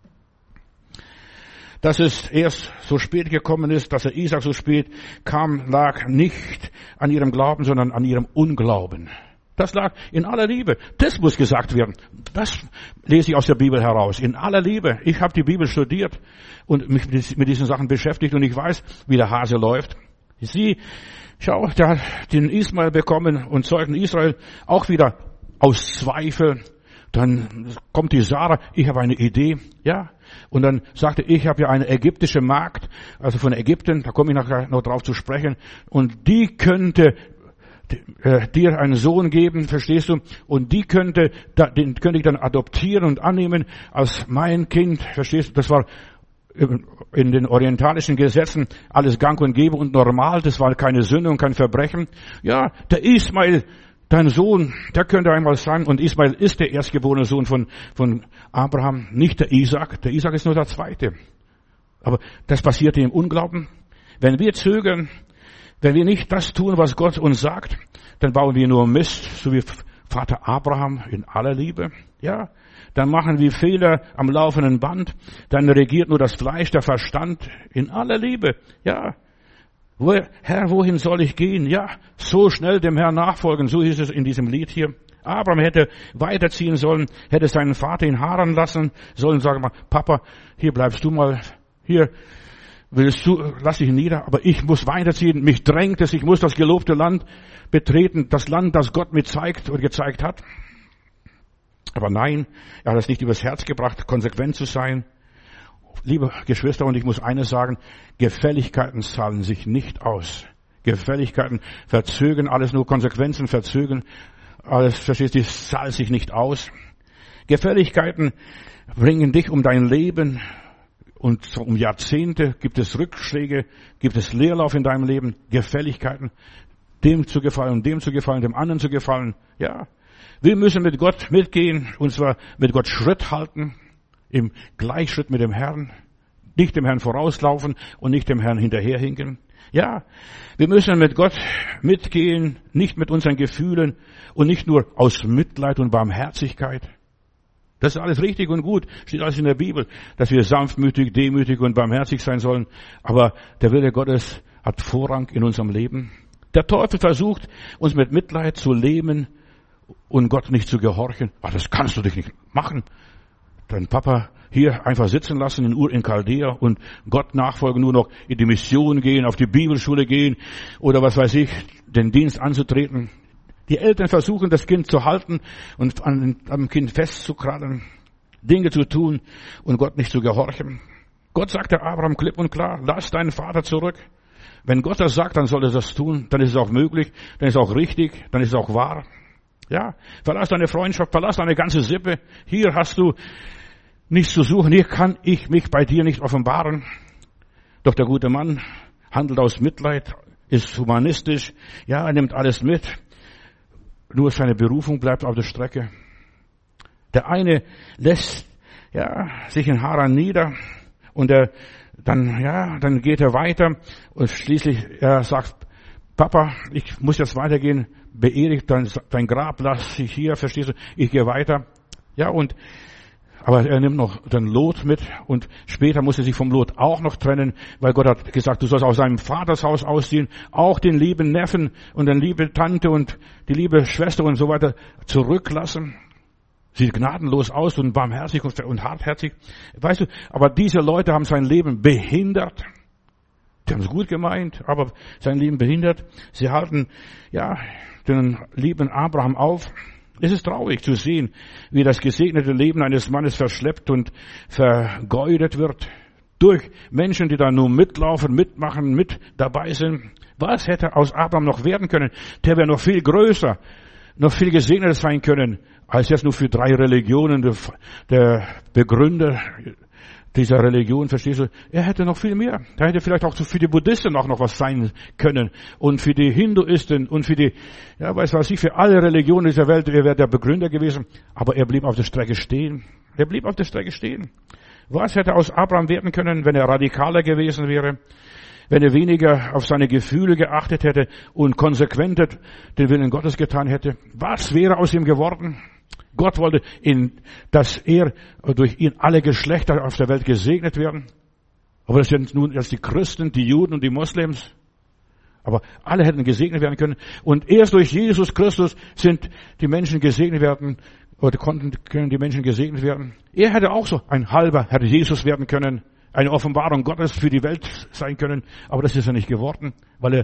Dass es erst so spät gekommen ist, dass er Isaac so spät kam, lag nicht an ihrem Glauben, sondern an ihrem Unglauben. Das lag in aller Liebe. Das muss gesagt werden. Das lese ich aus der Bibel heraus. In aller Liebe. Ich habe die Bibel studiert und mich mit diesen Sachen beschäftigt und ich weiß, wie der Hase läuft. Schau, der hat den Ismael bekommen und zeugen Israel auch wieder aus Zweifel. Dann kommt die Sarah, ich habe eine Idee, ja. Und dann sagte ich habe ja eine ägyptische Magd, also von Ägypten, da komme ich nachher noch drauf zu sprechen. Und die könnte dir einen Sohn geben, verstehst du? Und den könnte ich dann adoptieren und annehmen als mein Kind, verstehst du? Das war in den orientalischen Gesetzen alles gang und gäbe und normal, das war keine Sünde und kein Verbrechen. Ja, der Ismael, dein Sohn, der könnte einmal sein, und Ismael ist der erstgeborene Sohn von Abraham, nicht der Isaac. Der Isaac ist nur der zweite. Aber das passierte im Unglauben. Wenn wir zögern, wenn wir nicht das tun, was Gott uns sagt, dann bauen wir nur Mist, so wie Vater Abraham in aller Liebe. Ja, dann machen wir Fehler am laufenden Band, dann regiert nur das Fleisch, der Verstand in aller Liebe. Ja, Herr, wohin soll ich gehen? Ja, so schnell dem Herrn nachfolgen, so ist es in diesem Lied hier. Abraham hätte weiterziehen sollen, hätte seinen Vater in Haran lassen sollen, sagen mal, Papa, hier bleibst du mal, hier lass dich nieder, aber ich muss weiterziehen. Mich drängt es, ich muss das gelobte Land betreten, das Land, das Gott mir zeigt und gezeigt hat. Aber nein, er hat es nicht übers Herz gebracht, konsequent zu sein. Liebe Geschwister, und ich muss eines sagen, Gefälligkeiten zahlen sich nicht aus. Gefälligkeiten verzögern alles, nur Konsequenzen verzögern alles, verstehst du, das zahlt sich nicht aus. Gefälligkeiten bringen dich um dein Leben und um Jahrzehnte. Gibt es Rückschläge, gibt es Leerlauf in deinem Leben, Gefälligkeiten, dem zu gefallen, dem zu gefallen, dem anderen zu gefallen. Ja, wir müssen mit Gott mitgehen, und zwar mit Gott Schritt halten, im Gleichschritt mit dem Herrn, nicht dem Herrn vorauslaufen und nicht dem Herrn hinterherhinken. Ja, wir müssen mit Gott mitgehen, nicht mit unseren Gefühlen und nicht nur aus Mitleid und Barmherzigkeit. Das ist alles richtig und gut, steht alles in der Bibel, dass wir sanftmütig, demütig und barmherzig sein sollen. Aber der Wille Gottes hat Vorrang in unserem Leben. Der Teufel versucht, uns mit Mitleid zu lähmen und Gott nicht zu gehorchen. Ach, das kannst du dich nicht machen. Dein Papa hier einfach sitzen lassen in Ur in Chaldea und Gott nachfolgen, nur noch in die Mission gehen, auf die Bibelschule gehen oder was weiß ich, den Dienst anzutreten. Die Eltern versuchen, das Kind zu halten und am Kind festzukrallen, Dinge zu tun und Gott nicht zu gehorchen. Gott sagte Abraham klipp und klar, lass deinen Vater zurück. Wenn Gott das sagt, dann soll er das tun, dann ist es auch möglich, dann ist es auch richtig, dann ist es auch wahr. Ja, verlass deine Freundschaft, verlass deine ganze Sippe. Hier hast du nichts zu suchen, hier kann ich mich bei dir nicht offenbaren. Doch der gute Mann handelt aus Mitleid, ist humanistisch, ja, er nimmt alles mit. Nur seine Berufung bleibt auf der Strecke. Der eine lässt, ja, sich in Haran nieder und dann geht er weiter und schließlich er sagt, Papa, ich muss jetzt weitergehen, beehre ich dein Grab, lass ich hier, verstehst du, ich gehe weiter. Ja, aber er nimmt noch den Lot mit und später muss er sich vom Lot auch noch trennen, weil Gott hat gesagt, du sollst aus seinem Vatershaus ausziehen, auch den lieben Neffen und die liebe Tante und die liebe Schwester und so weiter zurücklassen. Sieht gnadenlos aus und barmherzig und hartherzig. Weißt du, aber diese Leute haben sein Leben behindert. Die haben es gut gemeint, aber sein Leben behindert. Sie halten, ja, den lieben Abraham auf. Es ist traurig zu sehen, wie das gesegnete Leben eines Mannes verschleppt und vergeudet wird durch Menschen, die da nur mitlaufen, mitmachen, mit dabei sind. Was hätte aus Abraham noch werden können? Der wäre noch viel größer, noch viel gesegneter sein können, als jetzt nur für 3 Religionen, der Begründer dieser Religion, verstehst du? Er hätte noch viel mehr. Er hätte vielleicht auch für die Buddhisten auch noch was sein können. Und für die Hinduisten und für die, ja, weiß was ich, für alle Religionen dieser Welt, er wäre der Begründer gewesen. Aber er blieb auf der Strecke stehen. Er blieb auf der Strecke stehen. Was hätte aus Abraham werden können, wenn er radikaler gewesen wäre? Wenn er weniger auf seine Gefühle geachtet hätte und konsequenter den Willen Gottes getan hätte? Was wäre aus ihm geworden? Gott wollte, dass er durch ihn alle Geschlechter auf der Welt gesegnet werden. Aber das sind nun erst die Christen, die Juden und die Moslems. Aber alle hätten gesegnet werden können. Und erst durch Jesus Christus sind die Menschen gesegnet werden, oder können die Menschen gesegnet werden. Er hätte auch so ein halber Herr Jesus werden können, eine Offenbarung Gottes für die Welt sein können. Aber das ist er nicht geworden, weil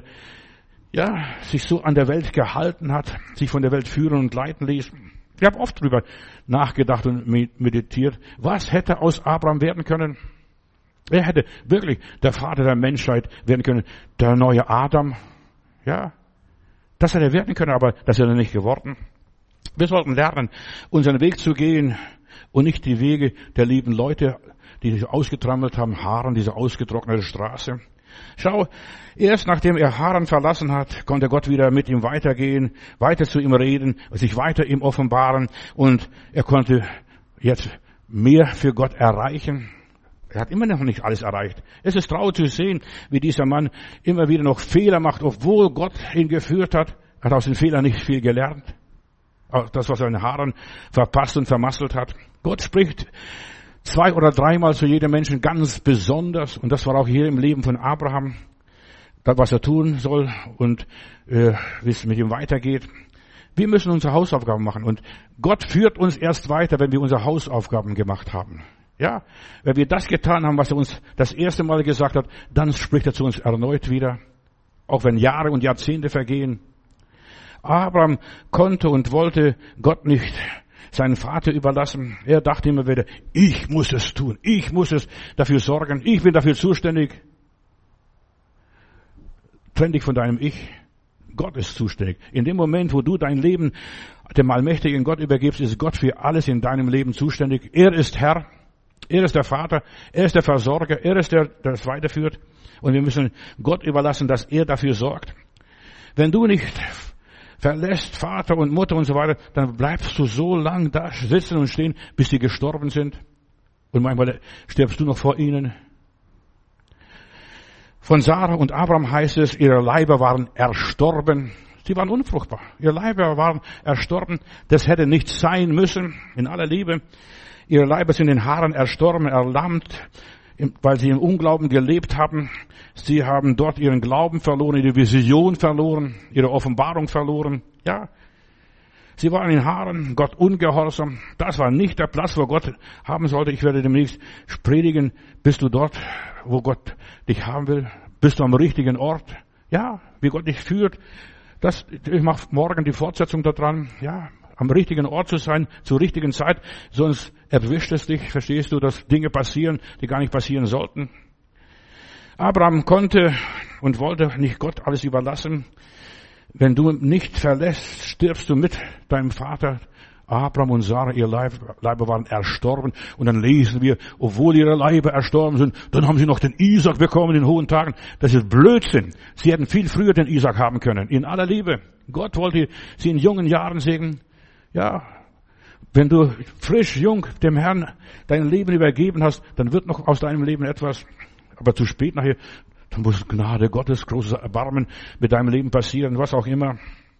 er, sich so an der Welt gehalten hat, sich von der Welt führen und leiten ließ. Ich habe oft drüber nachgedacht und meditiert. Was hätte aus Abraham werden können? Er hätte wirklich der Vater der Menschheit werden können, der neue Adam. Ja, das hätte er werden können, aber das ist er nicht geworden. Wir sollten lernen, unseren Weg zu gehen und nicht die Wege der lieben Leute, die sich ausgetrampelt haben, Haran, diese ausgetrocknete Straße. Schau, erst nachdem er Haran verlassen hat, konnte Gott wieder mit ihm weitergehen, weiter zu ihm reden, sich weiter ihm offenbaren und er konnte jetzt mehr für Gott erreichen. Er hat immer noch nicht alles erreicht. Es ist traurig zu sehen, wie dieser Mann immer wieder noch Fehler macht, obwohl Gott ihn geführt hat. Er hat aus den Fehlern nicht viel gelernt. Auch das, was er in Haran verpasst und vermasselt hat. Gott spricht 2 oder 3 Mal zu jedem Menschen ganz besonders. Und das war auch hier im Leben von Abraham. Das, was er tun soll und wie es mit ihm weitergeht. Wir müssen unsere Hausaufgaben machen. Und Gott führt uns erst weiter, wenn wir unsere Hausaufgaben gemacht haben. Ja, wenn wir das getan haben, was er uns das erste Mal gesagt hat, dann spricht er zu uns erneut wieder. Auch wenn Jahre und Jahrzehnte vergehen. Abraham konnte und wollte Gott nicht seinen Vater überlassen. Er dachte immer wieder, ich muss es tun. Ich muss es dafür sorgen. Ich bin dafür zuständig. Trenn dich von deinem Ich. Gott ist zuständig. In dem Moment, wo du dein Leben dem allmächtigen Gott übergibst, ist Gott für alles in deinem Leben zuständig. Er ist Herr. Er ist der Vater. Er ist der Versorger. Er ist der es weiterführt. Und wir müssen Gott überlassen, dass er dafür sorgt. Wenn du nicht verlässt Vater und Mutter und so weiter, dann bleibst du so lang da sitzen und stehen, bis sie gestorben sind. Und manchmal stirbst du noch vor ihnen. Von Sarah und Abraham heißt es, ihre Leiber waren erstorben. Sie waren unfruchtbar. Ihre Leiber waren erstorben. Das hätte nicht sein müssen, in aller Liebe. Ihre Leiber sind in Haaren erstorben, erlammt, weil sie im Unglauben gelebt haben. Sie haben dort ihren Glauben verloren, ihre Vision verloren, ihre Offenbarung verloren. Ja, sie waren in Haaren, Gott ungehorsam. Das war nicht der Platz, wo Gott haben sollte. Ich werde demnächst predigen. Bist du dort, wo Gott dich haben will? Bist du am richtigen Ort? Ja, wie Gott dich führt. Ich mache morgen die Fortsetzung daran. Ja, am richtigen Ort zu sein, zur richtigen Zeit. Sonst erwischt es dich, verstehst du, dass Dinge passieren, die gar nicht passieren sollten. Abraham konnte und wollte nicht Gott alles überlassen. Wenn du nicht verlässt, stirbst du mit deinem Vater. Abraham und Sarah, ihr Leiber waren erstorben. Und dann lesen wir, obwohl ihre Leiber erstorben sind, dann haben sie noch den Isaac bekommen in hohen Tagen. Das ist Blödsinn. Sie hätten viel früher den Isaac haben können. In aller Liebe. Gott wollte sie in jungen Jahren segnen. Ja, wenn du frisch, jung dem Herrn dein Leben übergeben hast, dann wird noch aus deinem Leben etwas. Aber zu spät nachher, dann muss Gnade Gottes, großes Erbarmen mit deinem Leben passieren, was auch immer.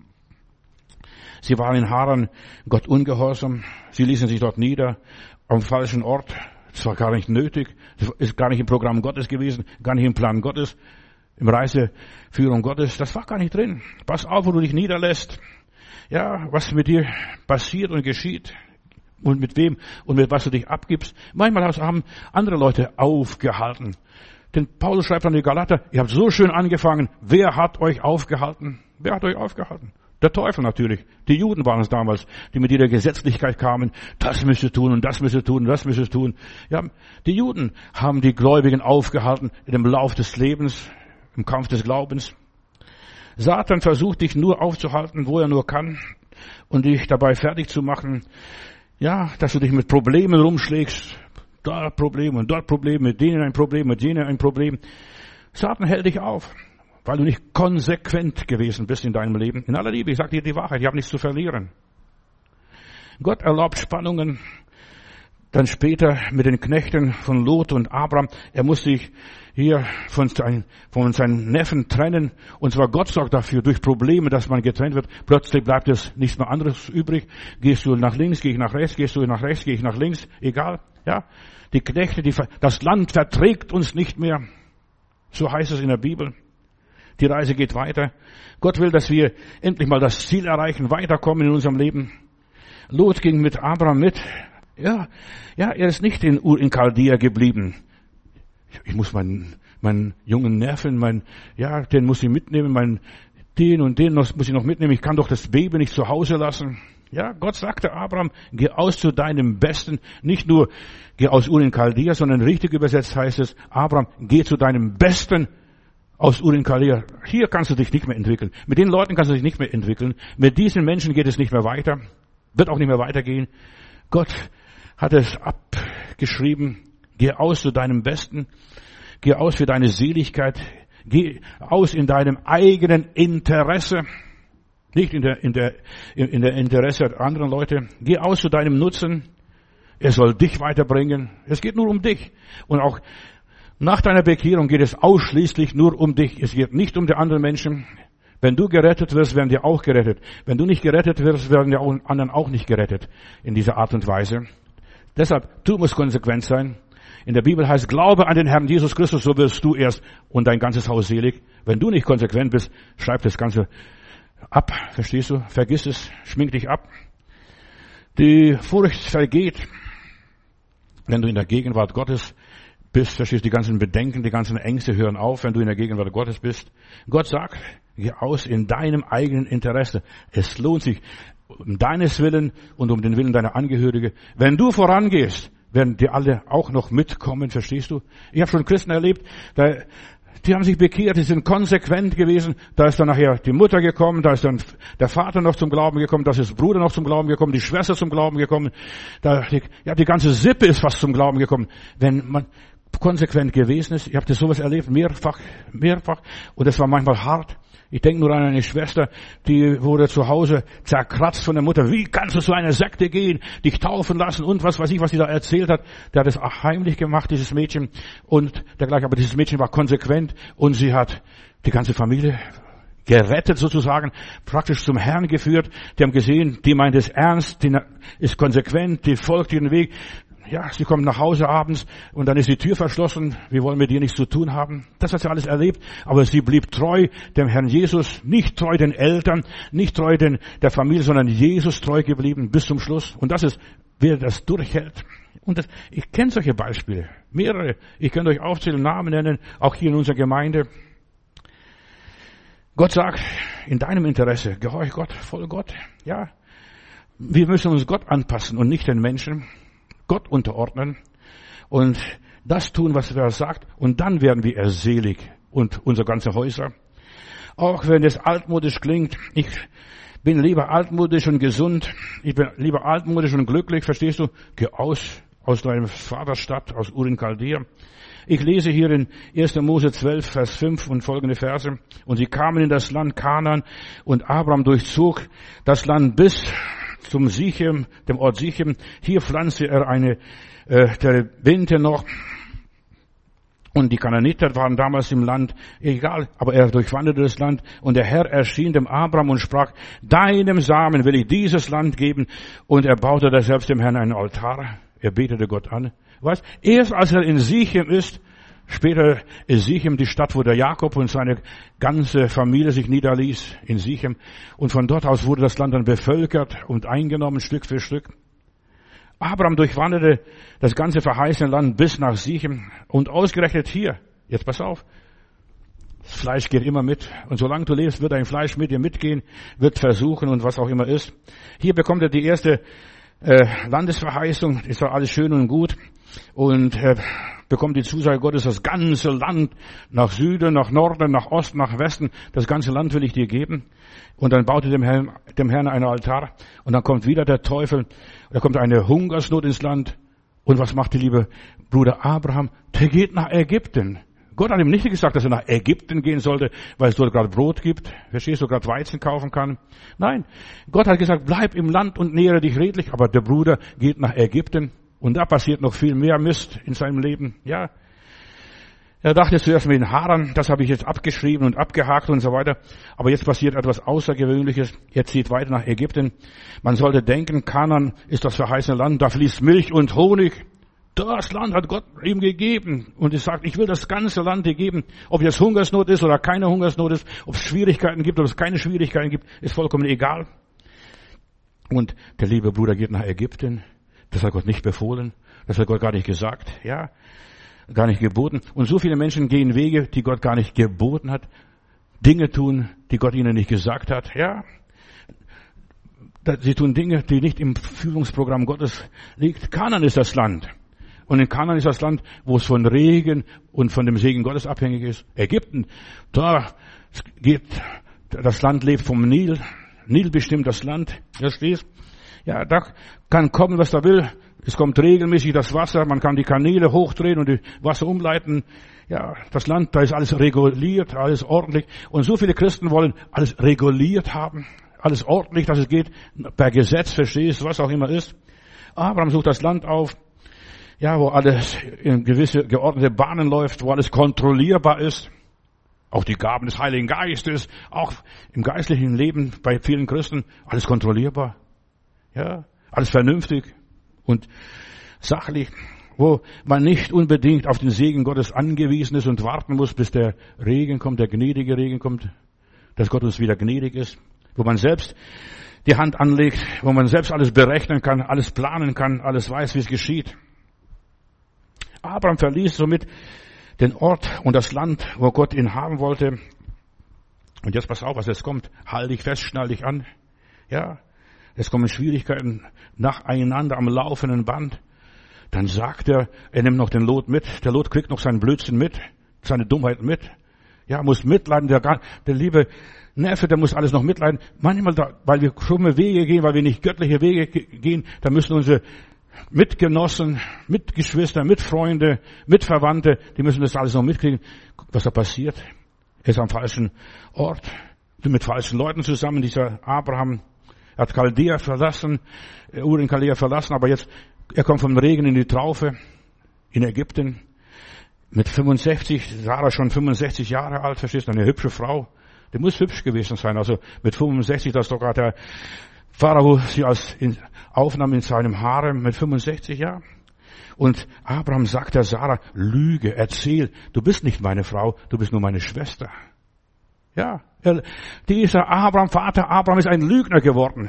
Sie waren in Haran Gott ungehorsam. Sie ließen sich dort nieder, am falschen Ort. Das war gar nicht nötig. Das ist gar nicht im Programm Gottes gewesen, gar nicht im Plan Gottes, im Reiseführung Gottes. Das war gar nicht drin. Pass auf, wo du dich niederlässt. Ja, was mit dir passiert und geschieht. Und mit wem und mit was du dich abgibst. Manchmal haben andere Leute aufgehalten. Denn Paulus schreibt an die Galater, ihr habt so schön angefangen. Wer hat euch aufgehalten? Wer hat euch aufgehalten? Der Teufel natürlich. Die Juden waren es damals, die mit ihrer Gesetzlichkeit kamen. Das müsst ihr tun und das müsst ihr tun und das müsst ihr tun. Ja, die Juden haben die Gläubigen aufgehalten in dem Lauf des Lebens, im Kampf des Glaubens. Satan versucht dich nur aufzuhalten, wo er nur kann und dich dabei fertig zu machen. Ja, dass du dich mit Problemen rumschlägst. Da Problem und dort Problem, mit denen ein Problem, mit jenen ein Problem. Satan hält dich auf, weil du nicht konsequent gewesen bist in deinem Leben. In aller Liebe, ich sage dir die Wahrheit, ich habe nichts zu verlieren. Gott erlaubt Spannungen. Dann später mit den Knechten von Lot und Abraham. Er muss sich hier von seinen Neffen trennen. Und zwar Gott sorgt dafür, durch Probleme, dass man getrennt wird. Plötzlich bleibt es nichts mehr anderes übrig. Gehst du nach links, gehe ich nach rechts, gehst du nach rechts, gehe ich nach links. Egal, ja. Die Knechte, das Land verträgt uns nicht mehr. So heißt es in der Bibel. Die Reise geht weiter. Gott will, dass wir endlich mal das Ziel erreichen, weiterkommen in unserem Leben. Lot ging mit Abraham mit. Ja, er ist nicht in Ur in Chaldea geblieben. Ich muss meinen jungen Neffen, den muss ich mitnehmen, den und den muss ich noch mitnehmen. Ich kann doch das Baby nicht zu Hause lassen. Ja, Gott sagte Abraham, geh aus zu deinem Besten. Nicht nur geh aus Ur in Chaldea, sondern richtig übersetzt heißt es, Abraham, geh zu deinem Besten aus Ur in Chaldea. Hier kannst du dich nicht mehr entwickeln. Mit den Leuten kannst du dich nicht mehr entwickeln. Mit diesen Menschen geht es nicht mehr weiter. Wird auch nicht mehr weitergehen. Gott hat es abgeschrieben. Geh aus zu deinem Besten. Geh aus für deine Seligkeit. Geh aus in deinem eigenen Interesse. Nicht in der Interesse der anderen Leute. Geh aus zu deinem Nutzen. Er soll dich weiterbringen. Es geht nur um dich. Und auch nach deiner Bekehrung geht es ausschließlich nur um dich. Es geht nicht um die anderen Menschen. Wenn du gerettet wirst, werden die auch gerettet. Wenn du nicht gerettet wirst, werden die anderen auch nicht gerettet. In dieser Art und Weise. Deshalb, du musst konsequent sein. In der Bibel heißt, glaube an den Herrn Jesus Christus, so wirst du erst und dein ganzes Haus selig. Wenn du nicht konsequent bist, schreib das Ganze ab. Verstehst du? Vergiss es. Schmink dich ab. Die Furcht vergeht. wenn du in der Gegenwart Gottes bist, verstehst du, die ganzen Bedenken, die ganzen Ängste hören auf, wenn du in der Gegenwart Gottes bist. Gott sagt, geh aus in deinem eigenen Interesse. Es lohnt sich um deines Willen und um den Willen deiner Angehörigen. Wenn du vorangehst, werden die alle auch noch mitkommen, verstehst du? Ich habe schon Christen erlebt, die haben sich bekehrt, die sind konsequent gewesen. Da ist dann nachher die Mutter gekommen, da ist dann der Vater noch zum Glauben gekommen, da ist der Bruder noch zum Glauben gekommen, die Schwester zum Glauben gekommen. Die ganze Sippe ist fast zum Glauben gekommen. Wenn man konsequent gewesen ist, ich habe das sowas erlebt, mehrfach. Und das war manchmal hart. Ich denke nur an eine Schwester, die wurde zu Hause zerkratzt von der Mutter. Wie kannst du zu einer Sekte gehen, dich taufen lassen und was weiß ich, was sie da erzählt hat. Der hat es auch heimlich gemacht, dieses Mädchen. Und dergleichen. Aber dieses Mädchen war konsequent und sie hat die ganze Familie gerettet sozusagen, praktisch zum Herrn geführt. Die haben gesehen, die meint es ernst, die ist konsequent, die folgt ihren Weg. Ja, sie kommt nach Hause abends und dann ist die Tür verschlossen. Wir wollen mit ihr nichts zu tun haben. Das hat sie alles erlebt. Aber sie blieb treu dem Herrn Jesus, nicht treu den Eltern, nicht treu der Familie, sondern Jesus treu geblieben bis zum Schluss. Und das ist, wer das durchhält. Und ich kenne solche Beispiele, mehrere. Ich könnte euch aufzählen, Namen nennen, auch hier in unserer Gemeinde. Gott sagt, in deinem Interesse, gehorch Gott, folge Gott. Ja, wir müssen uns Gott anpassen und nicht den Menschen. Gott unterordnen und das tun, was er sagt, und dann werden wir erselig und unsere ganze Häuser. Auch wenn es altmodisch klingt, ich bin lieber altmodisch und gesund, ich bin lieber altmodisch und glücklich, verstehst du? Geh aus deinem Vaterstadt, aus Ur in Chaldea. Ich lese hier in 1. Mose 12, Vers 5 und folgende Verse. Und sie kamen in das Land Kanaan und Abraham durchzog das Land bis zum Sichem, dem Ort Sichem. Hier pflanzte er der Winte noch. Und die Kanaaniter waren damals im Land, egal, aber er durchwanderte das Land. Und der Herr erschien dem Abraham und sprach, deinem Samen will ich dieses Land geben. Und er baute da selbst dem Herrn einen Altar. Er betete Gott an. Weißt, erst als er in Sichem ist, später ist Sichem die Stadt, wo der Jakob und seine ganze Familie sich niederließ, in Sichem. Und von dort aus wurde das Land dann bevölkert und eingenommen, Stück für Stück. Abraham durchwanderte das ganze verheißene Land bis nach Sichem. Und ausgerechnet hier, jetzt pass auf, das Fleisch geht immer mit. Und solange du lebst, wird dein Fleisch mit dir mitgehen, wird versuchen und was auch immer ist. Hier bekommt er die erste Landesverheißung, ist doch alles schön und gut. Und bekommt die Zusage Gottes, das ganze Land nach Süden, nach Norden, nach Osten, nach Westen, das ganze Land will ich dir geben. Und dann baut er dem Herrn einen Altar. Und dann kommt wieder der Teufel. Da kommt eine Hungersnot ins Land. Und was macht der liebe Bruder Abraham? Der geht nach Ägypten. Gott hat ihm nicht gesagt, dass er nach Ägypten gehen sollte, weil es dort gerade Brot gibt. Verstehst du, gerade Weizen kaufen kann. Nein, Gott hat gesagt, bleib im Land und nähere dich redlich. Aber der Bruder geht nach Ägypten. Und da passiert noch viel mehr Mist in seinem Leben. Ja, er dachte zuerst mit den Haran, das habe ich jetzt abgeschrieben und abgehakt und so weiter. Aber jetzt passiert etwas Außergewöhnliches. Er zieht weiter nach Ägypten. Man sollte denken, Kanaan ist das verheißene Land, da fließt Milch und Honig. Das Land hat Gott ihm gegeben. Und er sagt, ich will das ganze Land dir geben. Ob jetzt Hungersnot ist oder keine Hungersnot ist, ob es Schwierigkeiten gibt oder es keine Schwierigkeiten gibt, ist vollkommen egal. Und der liebe Bruder geht nach Ägypten. Das hat Gott nicht befohlen. Das hat Gott gar nicht gesagt. Ja, gar nicht geboten. Und so viele Menschen gehen Wege, die Gott gar nicht geboten hat. Dinge tun, die Gott ihnen nicht gesagt hat. Ja, sie tun Dinge, die nicht im Führungsprogramm Gottes liegt. Kanaan ist das Land. Und in Kanaan ist das Land, wo es von Regen und von dem Segen Gottes abhängig ist. Ägypten, das Land lebt vom Nil. Nil bestimmt das Land. Verstehst? Ja, da kann kommen, was da will. Es kommt regelmäßig das Wasser. Man kann die Kanäle hochdrehen und die Wasser umleiten. Ja, das Land, da ist alles reguliert, alles ordentlich. Und so viele Christen wollen alles reguliert haben. Alles ordentlich, dass es geht. Per Gesetz, verstehst, was auch immer ist. Abraham sucht das Land auf. Ja, wo alles in gewisse geordnete Bahnen läuft, wo alles kontrollierbar ist. Auch die Gaben des Heiligen Geistes, auch im geistlichen Leben bei vielen Christen, alles kontrollierbar. Ja, alles vernünftig und sachlich, wo man nicht unbedingt auf den Segen Gottes angewiesen ist und warten muss, bis der Regen kommt, der gnädige Regen kommt, dass Gott uns wieder gnädig ist, wo man selbst die Hand anlegt, wo man selbst alles berechnen kann, alles planen kann, alles weiß, wie es geschieht. Abraham verließ somit den Ort und das Land, wo Gott ihn haben wollte. Und jetzt pass auf, was jetzt kommt. Halt dich fest, schnall dich an. Ja, es kommen Schwierigkeiten nacheinander am laufenden Band. Dann sagt er nimmt noch den Lot mit. Der Lot kriegt noch seinen Blödsinn mit, seine Dummheit mit. Ja, muss mitleiden. Der liebe Neffe, der muss alles noch mitleiden. Manchmal, weil wir krumme Wege gehen, weil wir nicht göttliche Wege gehen, da müssen unsere Mitgenossen, Mitgeschwister, Mitfreunde, Mitverwandte, die müssen das alles noch mitkriegen. Was da passiert? Er ist am falschen Ort, mit falschen Leuten zusammen. Dieser Abraham hat Chaldea verlassen, Ur in Chaldea verlassen, aber jetzt, er kommt vom Regen in die Traufe in Ägypten. Mit 65, Sarah schon 65 Jahre alt, verstehst du, eine hübsche Frau. Die muss hübsch gewesen sein. Also mit 65, dass sogar der Pharao sie aufnahm in seinem Harem mit 65 Jahren. Und Abraham sagt der Sarah, lüge, erzähl, du bist nicht meine Frau, du bist nur meine Schwester. Ja, dieser Abraham, Vater Abraham ist ein Lügner geworden.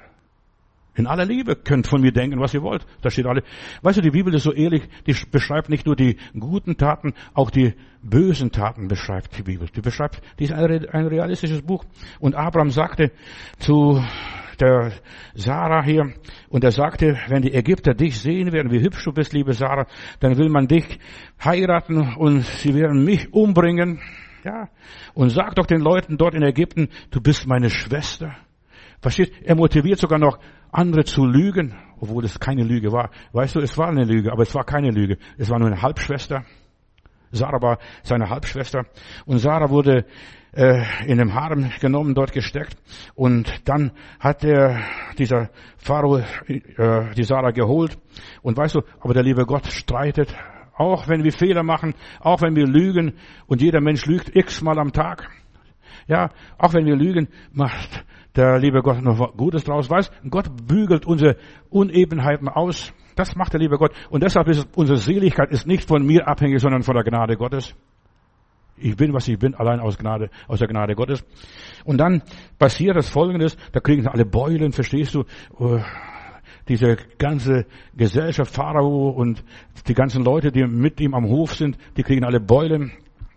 In aller Liebe könnt von mir denken, was ihr wollt. Da steht alle. Weißt du, die Bibel ist so ehrlich, die beschreibt nicht nur die guten Taten, auch die bösen Taten beschreibt die Bibel. Die ist ein realistisches Buch. Und Abraham sagte zu der Sarah hier, und er sagte, wenn die Ägypter dich sehen werden, wie hübsch du bist, liebe Sarah, dann will man dich heiraten und sie werden mich umbringen. Ja. Und sag doch den Leuten dort in Ägypten, du bist meine Schwester. Versteht? Er motiviert sogar noch andere zu lügen, obwohl es keine Lüge war. Weißt du, es war eine Lüge, aber es war keine Lüge. Es war nur eine Halbschwester. Sarah war seine Halbschwester. Und Sarah wurde in dem Harem genommen, dort gesteckt. Und dann hat dieser Pharao die Sarah geholt. Und weißt du, aber der liebe Gott streitet, auch wenn wir Fehler machen, auch wenn wir lügen. Und jeder Mensch lügt x-mal am Tag. Ja, auch wenn wir lügen, macht der liebe Gott noch Gutes draus. Weißt, Gott bügelt unsere Unebenheiten aus. Das macht der liebe Gott. Und deshalb ist unsere Seligkeit ist nicht von mir abhängig, sondern von der Gnade Gottes. Ich bin, was ich bin, allein aus der Gnade Gottes. Und dann passiert das Folgendes, da kriegen alle Beulen, verstehst du? Diese ganze Gesellschaft, Pharao und die ganzen Leute, die mit ihm am Hof sind, die kriegen alle Beulen.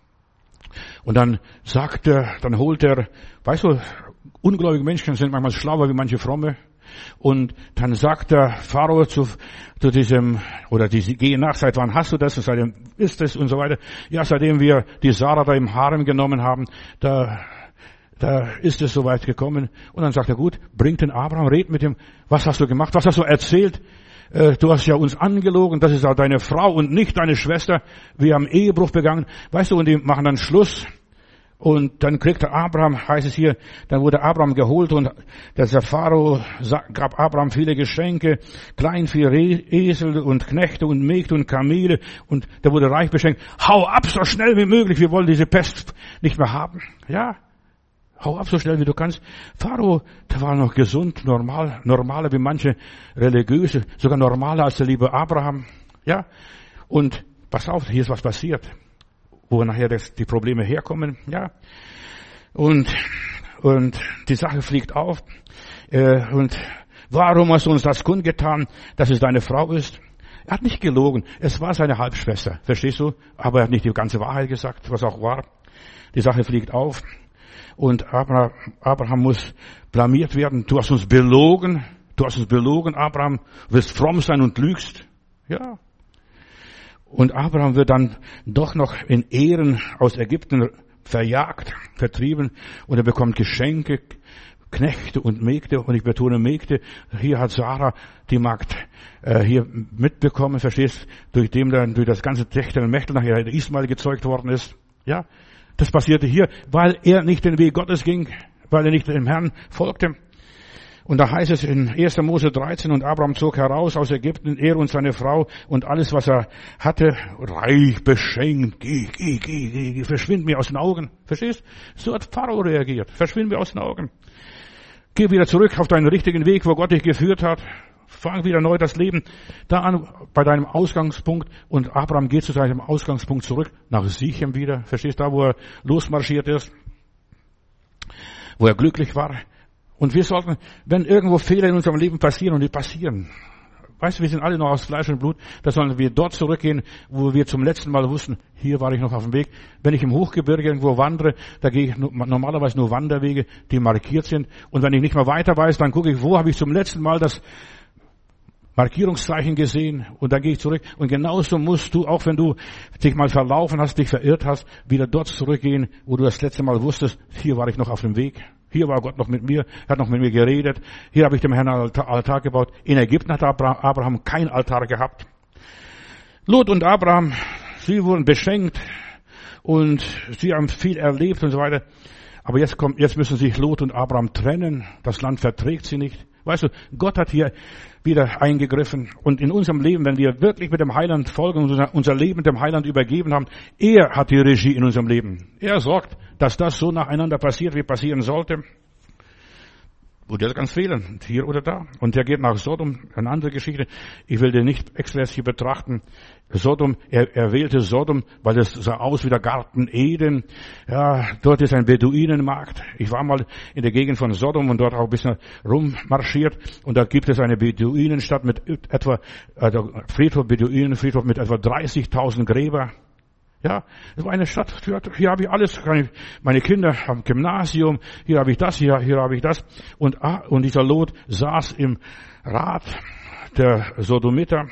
Und dann holt er, weißt du, ungläubige Menschen sind manchmal schlauer wie manche Fromme. Und dann sagt der Pharao zu diesem, oder die gehen nach, seit wann hast du das, und seitdem ist es und so weiter. Ja, seitdem wir die Sarah da im Harem genommen haben, da ist es soweit gekommen. Und dann sagt er, gut, bringt den Abraham, red mit ihm, was hast du gemacht, was hast du erzählt? Du hast ja uns angelogen, das ist auch deine Frau und nicht deine Schwester. Wir haben Ehebruch begangen. Weißt du, und die machen dann Schluss. Und dann kriegt Abraham, heißt es hier, dann wurde Abraham geholt und der Pharao gab Abraham viele Geschenke, Kleinvieh, Esel und Knechte und Mägde und Kamele, und der wurde reich beschenkt. Hau ab so schnell wie möglich, wir wollen diese Pest nicht mehr haben. Ja, hau ab so schnell wie du kannst. Pharao, der war noch gesund, normaler wie manche Religiöse, sogar normaler als der liebe Abraham. Ja, und pass auf, hier ist was passiert, wo nachher die Probleme herkommen, ja. Und die Sache fliegt auf. Und warum hast du uns das kundgetan, dass es deine Frau ist? Er hat nicht gelogen. Es war seine Halbschwester. Verstehst du? Aber er hat nicht die ganze Wahrheit gesagt, was auch war. Die Sache fliegt auf. Und Abraham muss blamiert werden. Du hast uns belogen. Abraham. Du wirst fromm sein und lügst. Ja. Und Abraham wird dann doch noch in Ehren aus Ägypten vertrieben. Und er bekommt Geschenke, Knechte und Mägde. Und ich betone Mägde. Hier hat Sarah die Magd hier mitbekommen, verstehst, durch das ganze Techtel und Mechtel nachher der Ismael gezeugt worden ist. Ja, das passierte hier, weil er nicht den Weg Gottes ging, weil er nicht dem Herrn folgte. Und da heißt es in 1. Mose 13, und Abraham zog heraus aus Ägypten, er und seine Frau und alles, was er hatte, reich beschenkt. Geh, verschwind mir aus den Augen. Verstehst? So hat Pharao reagiert. Verschwind mir aus den Augen. Geh wieder zurück auf deinen richtigen Weg, wo Gott dich geführt hat. Fang wieder neu das Leben da an, bei deinem Ausgangspunkt. Und Abraham geht zu seinem Ausgangspunkt zurück, nach Sichem wieder. Verstehst? Da, wo er losmarschiert ist, wo er glücklich war. Und wir sollten, wenn irgendwo Fehler in unserem Leben passieren, und die passieren, Weißt du, wir sind alle noch aus Fleisch und Blut. Da sollen wir dort zurückgehen, wo wir zum letzten Mal wussten, hier war ich noch auf dem Weg. Wenn ich im Hochgebirge irgendwo wandere, da gehe ich normalerweise nur Wanderwege, die markiert sind. Und wenn ich nicht mehr weiter weiß, dann gucke ich, wo habe ich zum letzten Mal das Markierungszeichen gesehen, und dann gehe ich zurück. Und genauso musst du, auch wenn du dich mal verlaufen hast, dich verirrt hast, wieder dort zurückgehen, wo du das letzte Mal wusstest, hier war ich noch auf dem Weg. Hier war Gott noch mit mir, hat noch mit mir geredet. Hier habe ich dem Herrn einen Altar gebaut. In Ägypten hat Abraham kein Altar gehabt. Lot und Abraham, sie wurden beschenkt und sie haben viel erlebt und so weiter. Aber jetzt müssen sich Lot und Abraham trennen. Das Land verträgt sie nicht. Weißt du, Gott hat hier wieder eingegriffen. Und in unserem Leben, wenn wir wirklich mit dem Heiland folgen und unser Leben dem Heiland übergeben haben, er hat die Regie in unserem Leben. Er sorgt, dass das so nacheinander passiert, wie passieren sollte. Und der kann es fehlen, hier oder da. Und der geht nach Sodom, eine andere Geschichte. Ich will den nicht exklusiv betrachten. Sodom, er wählte Sodom, weil es sah aus wie der Garten Eden. Ja, dort ist ein Beduinenmarkt. Ich war mal in der Gegend von Sodom und dort auch ein bisschen rummarschiert. Und da gibt es eine Beduinenstadt mit etwa, Beduinenfriedhof mit etwa 30.000 Gräber. Ja, es war eine Stadt, hier habe ich alles, meine Kinder am Gymnasium, hier habe ich das, hier habe ich das. Und dieser Lot saß im Rat der Sodomiter.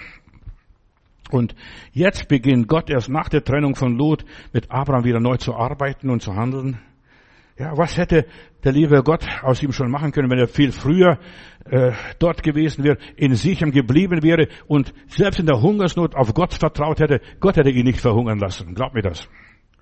Und jetzt beginnt Gott erst nach der Trennung von Lot mit Abraham wieder neu zu arbeiten und zu handeln. Ja, was hätte der liebe Gott aus ihm schon machen können, wenn er viel früher dort gewesen wäre, in Sichem geblieben wäre und selbst in der Hungersnot auf Gott vertraut hätte? Gott hätte ihn nicht verhungern lassen. Glaub mir das.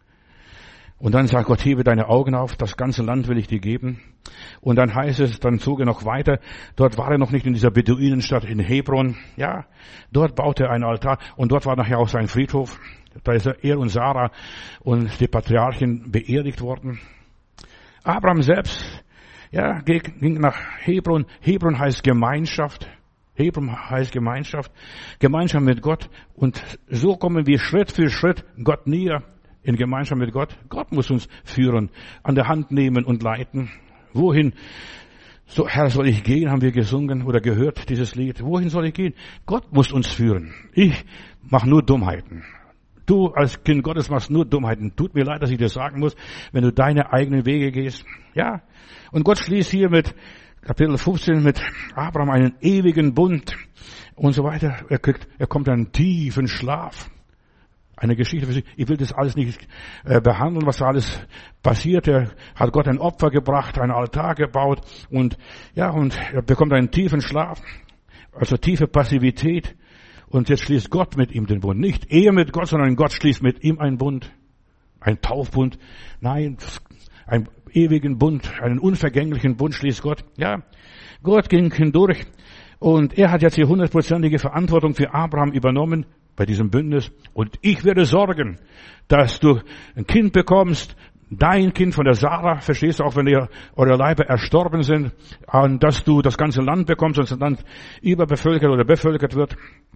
Und dann sagt Gott, hebe deine Augen auf, das ganze Land will ich dir geben. Und dann heißt es, dann zog er noch weiter. Dort war er noch nicht in dieser Beduinenstadt in Hebron. Ja, dort baute er einen Altar und dort war nachher auch sein Friedhof. Da ist er und Sarah und die Patriarchen beerdigt worden. Abraham selbst, ja, ging nach Hebron. Hebron heißt Gemeinschaft. Hebron heißt Gemeinschaft. Gemeinschaft mit Gott. Und so kommen wir Schritt für Schritt Gott näher in Gemeinschaft mit Gott. Gott muss uns führen, an der Hand nehmen und leiten. Wohin, so Herr, soll ich gehen, haben wir gesungen oder gehört, dieses Lied. Wohin soll ich gehen? Gott muss uns führen. Ich mache nur Dummheiten. Du als Kind Gottes machst nur Dummheiten. Tut mir leid, dass ich das sagen muss, wenn du deine eigenen Wege gehst. Ja. Und Gott schließt hier mit Kapitel 15 mit Abraham einen ewigen Bund und so weiter. Er kommt in einen tiefen Schlaf. Eine Geschichte für sich. Ich will das alles nicht behandeln, was da alles passiert. Er hat Gott ein Opfer gebracht, einen Altar gebaut und er bekommt einen tiefen Schlaf. Also tiefe Passivität. Und jetzt schließt Gott mit ihm den Bund. Nicht er mit Gott, sondern Gott schließt mit ihm einen Bund. Ein Taufbund. Nein, einen ewigen Bund, einen unvergänglichen Bund schließt Gott. Ja, Gott ging hindurch. Und er hat jetzt die 100%ige Verantwortung für Abraham übernommen bei diesem Bündnis. Und ich werde sorgen, dass du ein Kind bekommst, dein Kind von der Sarah, verstehst du, auch wenn eure Leiber erstorben sind, und dass du das ganze Land bekommst und das Land überbevölkert oder bevölkert wird.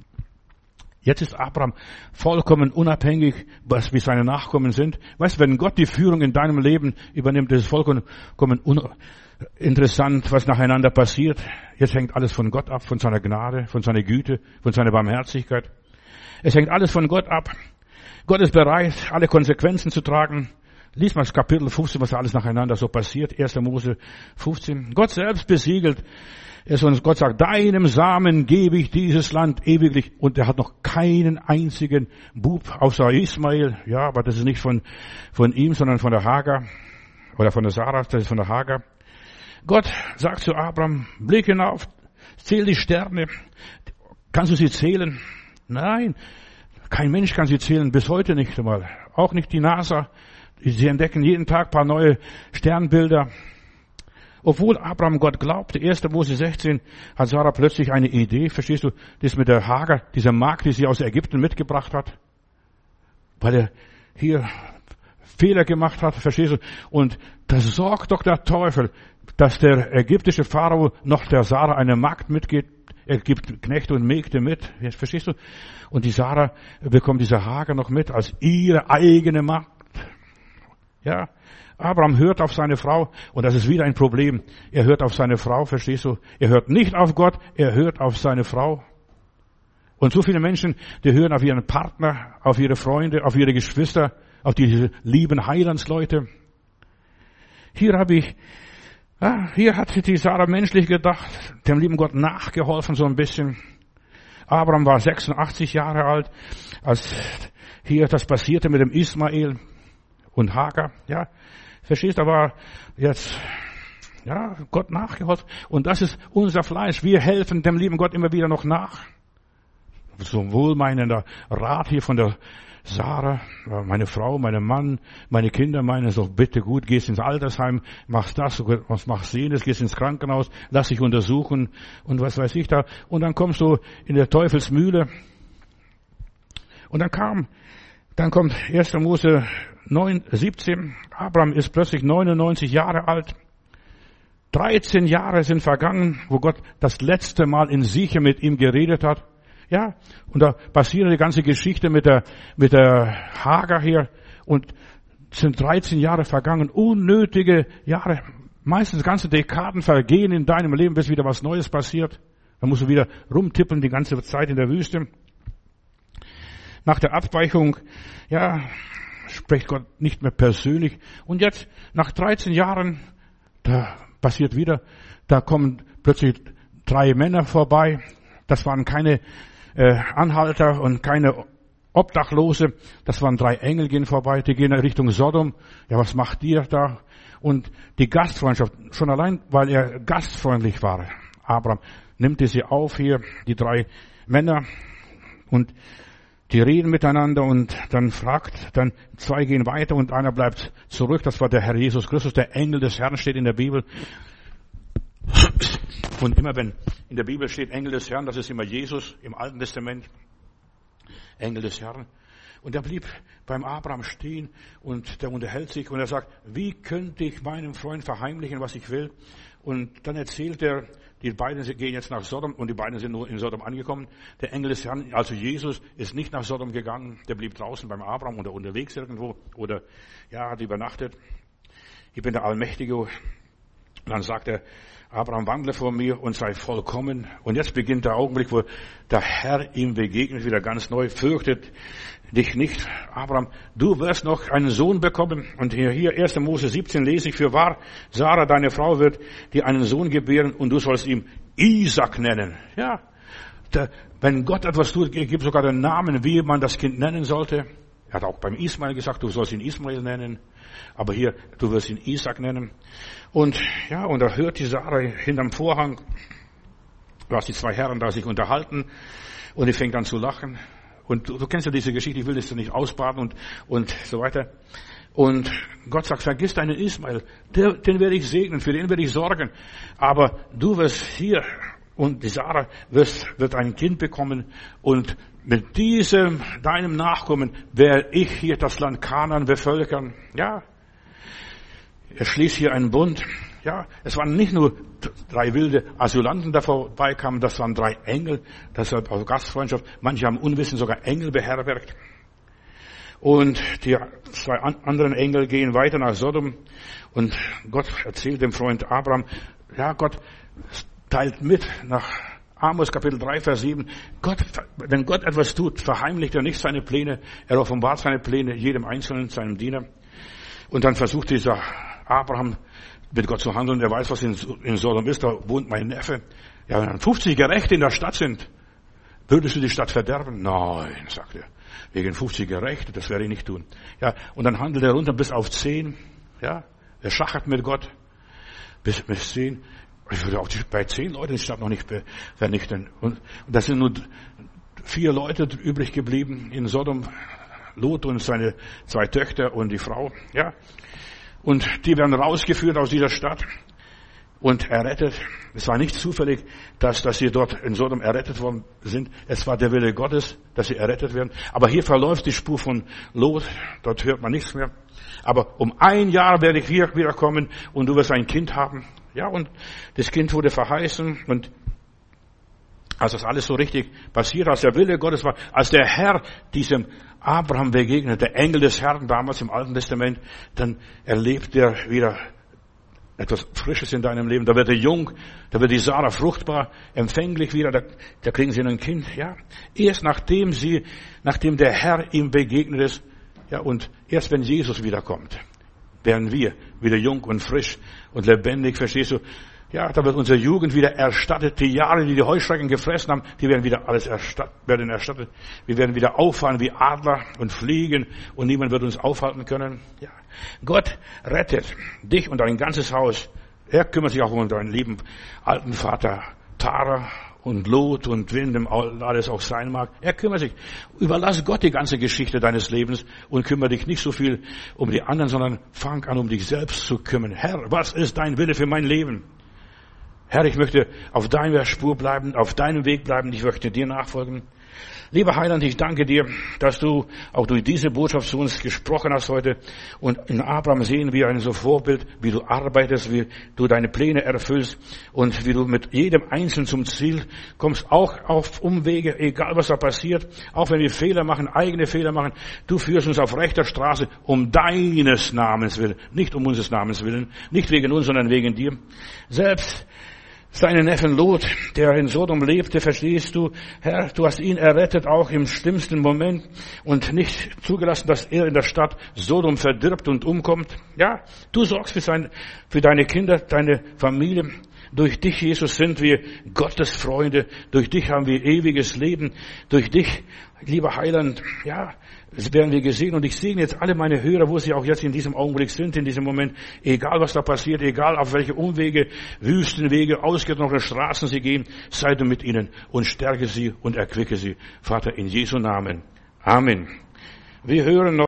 Jetzt ist Abraham vollkommen unabhängig, wie seine Nachkommen sind. Weißt du, wenn Gott die Führung in deinem Leben übernimmt, ist es vollkommen interessant, was nacheinander passiert. Jetzt hängt alles von Gott ab, von seiner Gnade, von seiner Güte, von seiner Barmherzigkeit. Es hängt alles von Gott ab. Gott ist bereit, alle Konsequenzen zu tragen. Lies mal das Kapitel 15, was alles nacheinander so passiert. 1. Mose 15. Gott selbst besiegelt es und Gott sagt, deinem Samen gebe ich dieses Land ewiglich. Und er hat noch keinen einzigen Bub außer Ismael. Ja, aber das ist nicht von ihm, sondern von der Hagar. Oder von der Sarah, das ist von der Hagar. Gott sagt zu Abraham, blick hinauf, zähl die Sterne. Kannst du sie zählen? Nein, kein Mensch kann sie zählen, bis heute nicht einmal. Auch nicht die NASA. Sie entdecken jeden Tag ein paar neue Sternbilder. Obwohl Abraham Gott glaubte, 1. Mose 16, hat Sarah plötzlich eine Idee, verstehst du, das mit der Hagar, dieser Magd, die sie aus Ägypten mitgebracht hat, weil er hier Fehler gemacht hat, verstehst du, und das sorgt doch der Teufel, dass der ägyptische Pharao noch der Sarah eine Magd mitgeht. Er gibt Knechte und Mägde mit, verstehst du, und die Sarah bekommt diese Hagar noch mit als ihre eigene Magd. Ja, Abraham hört auf seine Frau und das ist wieder ein Problem. Er hört auf seine Frau, verstehst du? Er hört nicht auf Gott, er hört auf seine Frau. Und so viele Menschen, die hören auf ihren Partner, auf ihre Freunde, auf ihre Geschwister, auf diese lieben Heilandsleute. Hier hat die Sarah menschlich gedacht, dem lieben Gott nachgeholfen so ein bisschen. Abraham war 86 Jahre alt, als hier das passierte mit dem Ismael und Hagar. Ja, verstehst du, aber jetzt, ja, Gott nachgeholfen. Und das ist unser Fleisch. Wir helfen dem lieben Gott immer wieder noch nach. So wohlmeinender Rat hier von der Sarah, meine Frau, mein Mann, meine Kinder meinen so, bitte gut, gehst ins Altersheim, machst das, machst jenes, gehst ins Krankenhaus, lass dich untersuchen und was weiß ich da. Und dann kommst du in der Teufelsmühle. Und dann kommt 1. Mose 9:17. Abraham ist plötzlich 99 Jahre alt. 13 Jahre sind vergangen, wo Gott das letzte Mal in Sichem mit ihm geredet hat. Ja, und da passiert die ganze Geschichte mit der Hagar hier und sind 13 Jahre vergangen, unnötige Jahre. Meistens ganze Dekaden vergehen in deinem Leben, bis wieder was Neues passiert. Dann musst du wieder rumtippeln die ganze Zeit in der Wüste. Nach der Abweichung, ja, spricht Gott nicht mehr persönlich. Und jetzt, nach 13 Jahren, da passiert wieder, da kommen plötzlich 3 Männer vorbei. Das waren keine Anhalter und keine Obdachlose. Das waren 3 Engel gehen vorbei, die gehen in Richtung Sodom. Ja, was macht ihr da? Und die Gastfreundschaft, schon allein, weil er gastfreundlich war, Abraham, nimmt er sie auf hier, die 3 Männer, und die reden miteinander und dann 2 gehen weiter und einer bleibt zurück. Das war der Herr Jesus Christus, der Engel des Herrn steht in der Bibel. Und immer wenn in der Bibel steht Engel des Herrn, das ist immer Jesus im Alten Testament. Engel des Herrn. Und er blieb beim Abraham stehen und der unterhält sich und er sagt, wie könnte ich meinem Freund verheimlichen, was ich will? Und dann erzählt er, die beiden gehen jetzt nach Sodom und die beiden sind nur in Sodom angekommen. Der Engel des Herrn, also Jesus, ist nicht nach Sodom gegangen. Der blieb draußen beim Abraham oder unterwegs irgendwo oder ja, hat übernachtet. Ich bin der Allmächtige. Und dann sagt er, Abraham, wandle vor mir und sei vollkommen. Und jetzt beginnt der Augenblick, wo der Herr ihm begegnet, wieder ganz neu. Fürchtet dich nicht, Abraham, du wirst noch einen Sohn bekommen. Und hier 1. Mose 17 lese ich, für wahr, Sarah, deine Frau, wird dir einen Sohn gebären und du sollst ihn Isaac nennen. Ja, wenn Gott etwas tut, er gibt sogar den Namen, wie man das Kind nennen sollte. Er hat auch beim Ismael gesagt, du sollst ihn Ismael nennen. Aber hier, du wirst ihn Isaac nennen. Und ja, und da hört die Sarah hinterm Vorhang, was die 2 Herren da sich unterhalten. Und die fängt an zu lachen. Und du kennst ja diese Geschichte, ich will das nicht ausbaden und so weiter. Und Gott sagt, vergiss deinen Ismael, den werde ich segnen, für den werde ich sorgen. Aber du wirst hier, und die Sarah wird ein Kind bekommen und mit deinem Nachkommen werde ich hier das Land Kanaan bevölkern. Ja, er schließt hier einen Bund. Ja, es waren nicht nur 3 wilde Asylanten, die da vorbeikamen, das waren 3 Engel, deshalb auch Gastfreundschaft. Manche haben unwissend sogar Engel beherbergt. Und die 2 anderen Engel gehen weiter nach Sodom und Gott erzählt dem Freund Abraham, ja, Gott teilt mit nach Amos Kapitel 3, Vers 7. Wenn Gott etwas tut, verheimlicht er nicht seine Pläne, er offenbart seine Pläne jedem Einzelnen, seinem Diener. Und dann versucht dieser Abraham mit Gott zu handeln, er weiß, was in Sodom ist, da wohnt mein Neffe. Ja, wenn dann 50 Gerechte in der Stadt sind, würdest du die Stadt verderben? Nein, sagt er, wegen 50 Gerechte, das werde ich nicht tun. Ja, und dann handelt er runter bis auf 10, ja, er schachert mit Gott, bis 10. Ich würde auch bei 10 Leuten die Stadt noch nicht vernichten. Und das sind nur 4 Leute übrig geblieben in Sodom, Lot und seine 2 Töchter und die Frau, ja. Und die werden rausgeführt aus dieser Stadt und errettet. Es war nicht zufällig, dass sie dort in Sodom errettet worden sind. Es war der Wille Gottes, dass sie errettet werden. Aber hier verläuft die Spur von Lot. Dort hört man nichts mehr. Aber um 1 Jahr werde ich hier wiederkommen und du wirst ein Kind haben. Ja, und das Kind wurde verheißen. Und als das alles so richtig passiert, als der Wille Gottes war, als der Herr diesem Abraham begegnet, der Engel des Herrn damals im Alten Testament, dann erlebt er wieder etwas Frisches in deinem Leben. Da wird er jung, da wird die Sarah fruchtbar, empfänglich wieder, da kriegen sie ein Kind, ja. Erst nachdem der Herr ihm begegnet ist, ja, und erst wenn Jesus wiederkommt, werden wir wieder jung und frisch und lebendig, verstehst du? Ja, da wird unsere Jugend wieder erstattet. Die Jahre, die Heuschrecken gefressen haben, die werden wieder alles erstattet. Wir werden wieder auffahren wie Adler und fliegen und niemand wird uns aufhalten können. Ja. Gott rettet dich und dein ganzes Haus. Er kümmert sich auch um deinen lieben alten Vater Tara und Lot und wen dem alles auch sein mag. Er kümmert sich. Überlass Gott die ganze Geschichte deines Lebens und kümmere dich nicht so viel um die anderen, sondern fang an, um dich selbst zu kümmern. Herr, was ist dein Wille für mein Leben? Herr, ich möchte auf deiner Spur bleiben, auf deinem Weg bleiben, ich möchte dir nachfolgen. Lieber Heiland, ich danke dir, dass du auch durch diese Botschaft zu uns gesprochen hast heute. Und in Abraham sehen wir ein so Vorbild, wie du arbeitest, wie du deine Pläne erfüllst und wie du mit jedem Einzelnen zum Ziel kommst, auch auf Umwege, egal was da passiert, auch wenn wir Fehler machen, eigene Fehler machen. Du führst uns auf rechter Straße um deines Namens willen, nicht um unseres Namens willen, nicht wegen uns, sondern wegen dir. Selbst seinen Neffen Lot, der in Sodom lebte, verstehst du, Herr, du hast ihn errettet, auch im schlimmsten Moment und nicht zugelassen, dass er in der Stadt Sodom verdirbt und umkommt. Ja, du sorgst für deine Kinder, deine Familie. Durch dich, Jesus, sind wir Gottes Freunde. Durch dich haben wir ewiges Leben. Durch dich, lieber Heiland, ja, werden wir gesehen. Und ich segne jetzt alle meine Hörer, wo sie auch jetzt in diesem Augenblick sind, in diesem Moment. Egal, was da passiert, egal, auf welche Umwege, Wüstenwege, ausgetrocknete Straßen sie gehen, sei du mit ihnen und stärke sie und erquicke sie. Vater, in Jesu Namen. Amen. Wir hören noch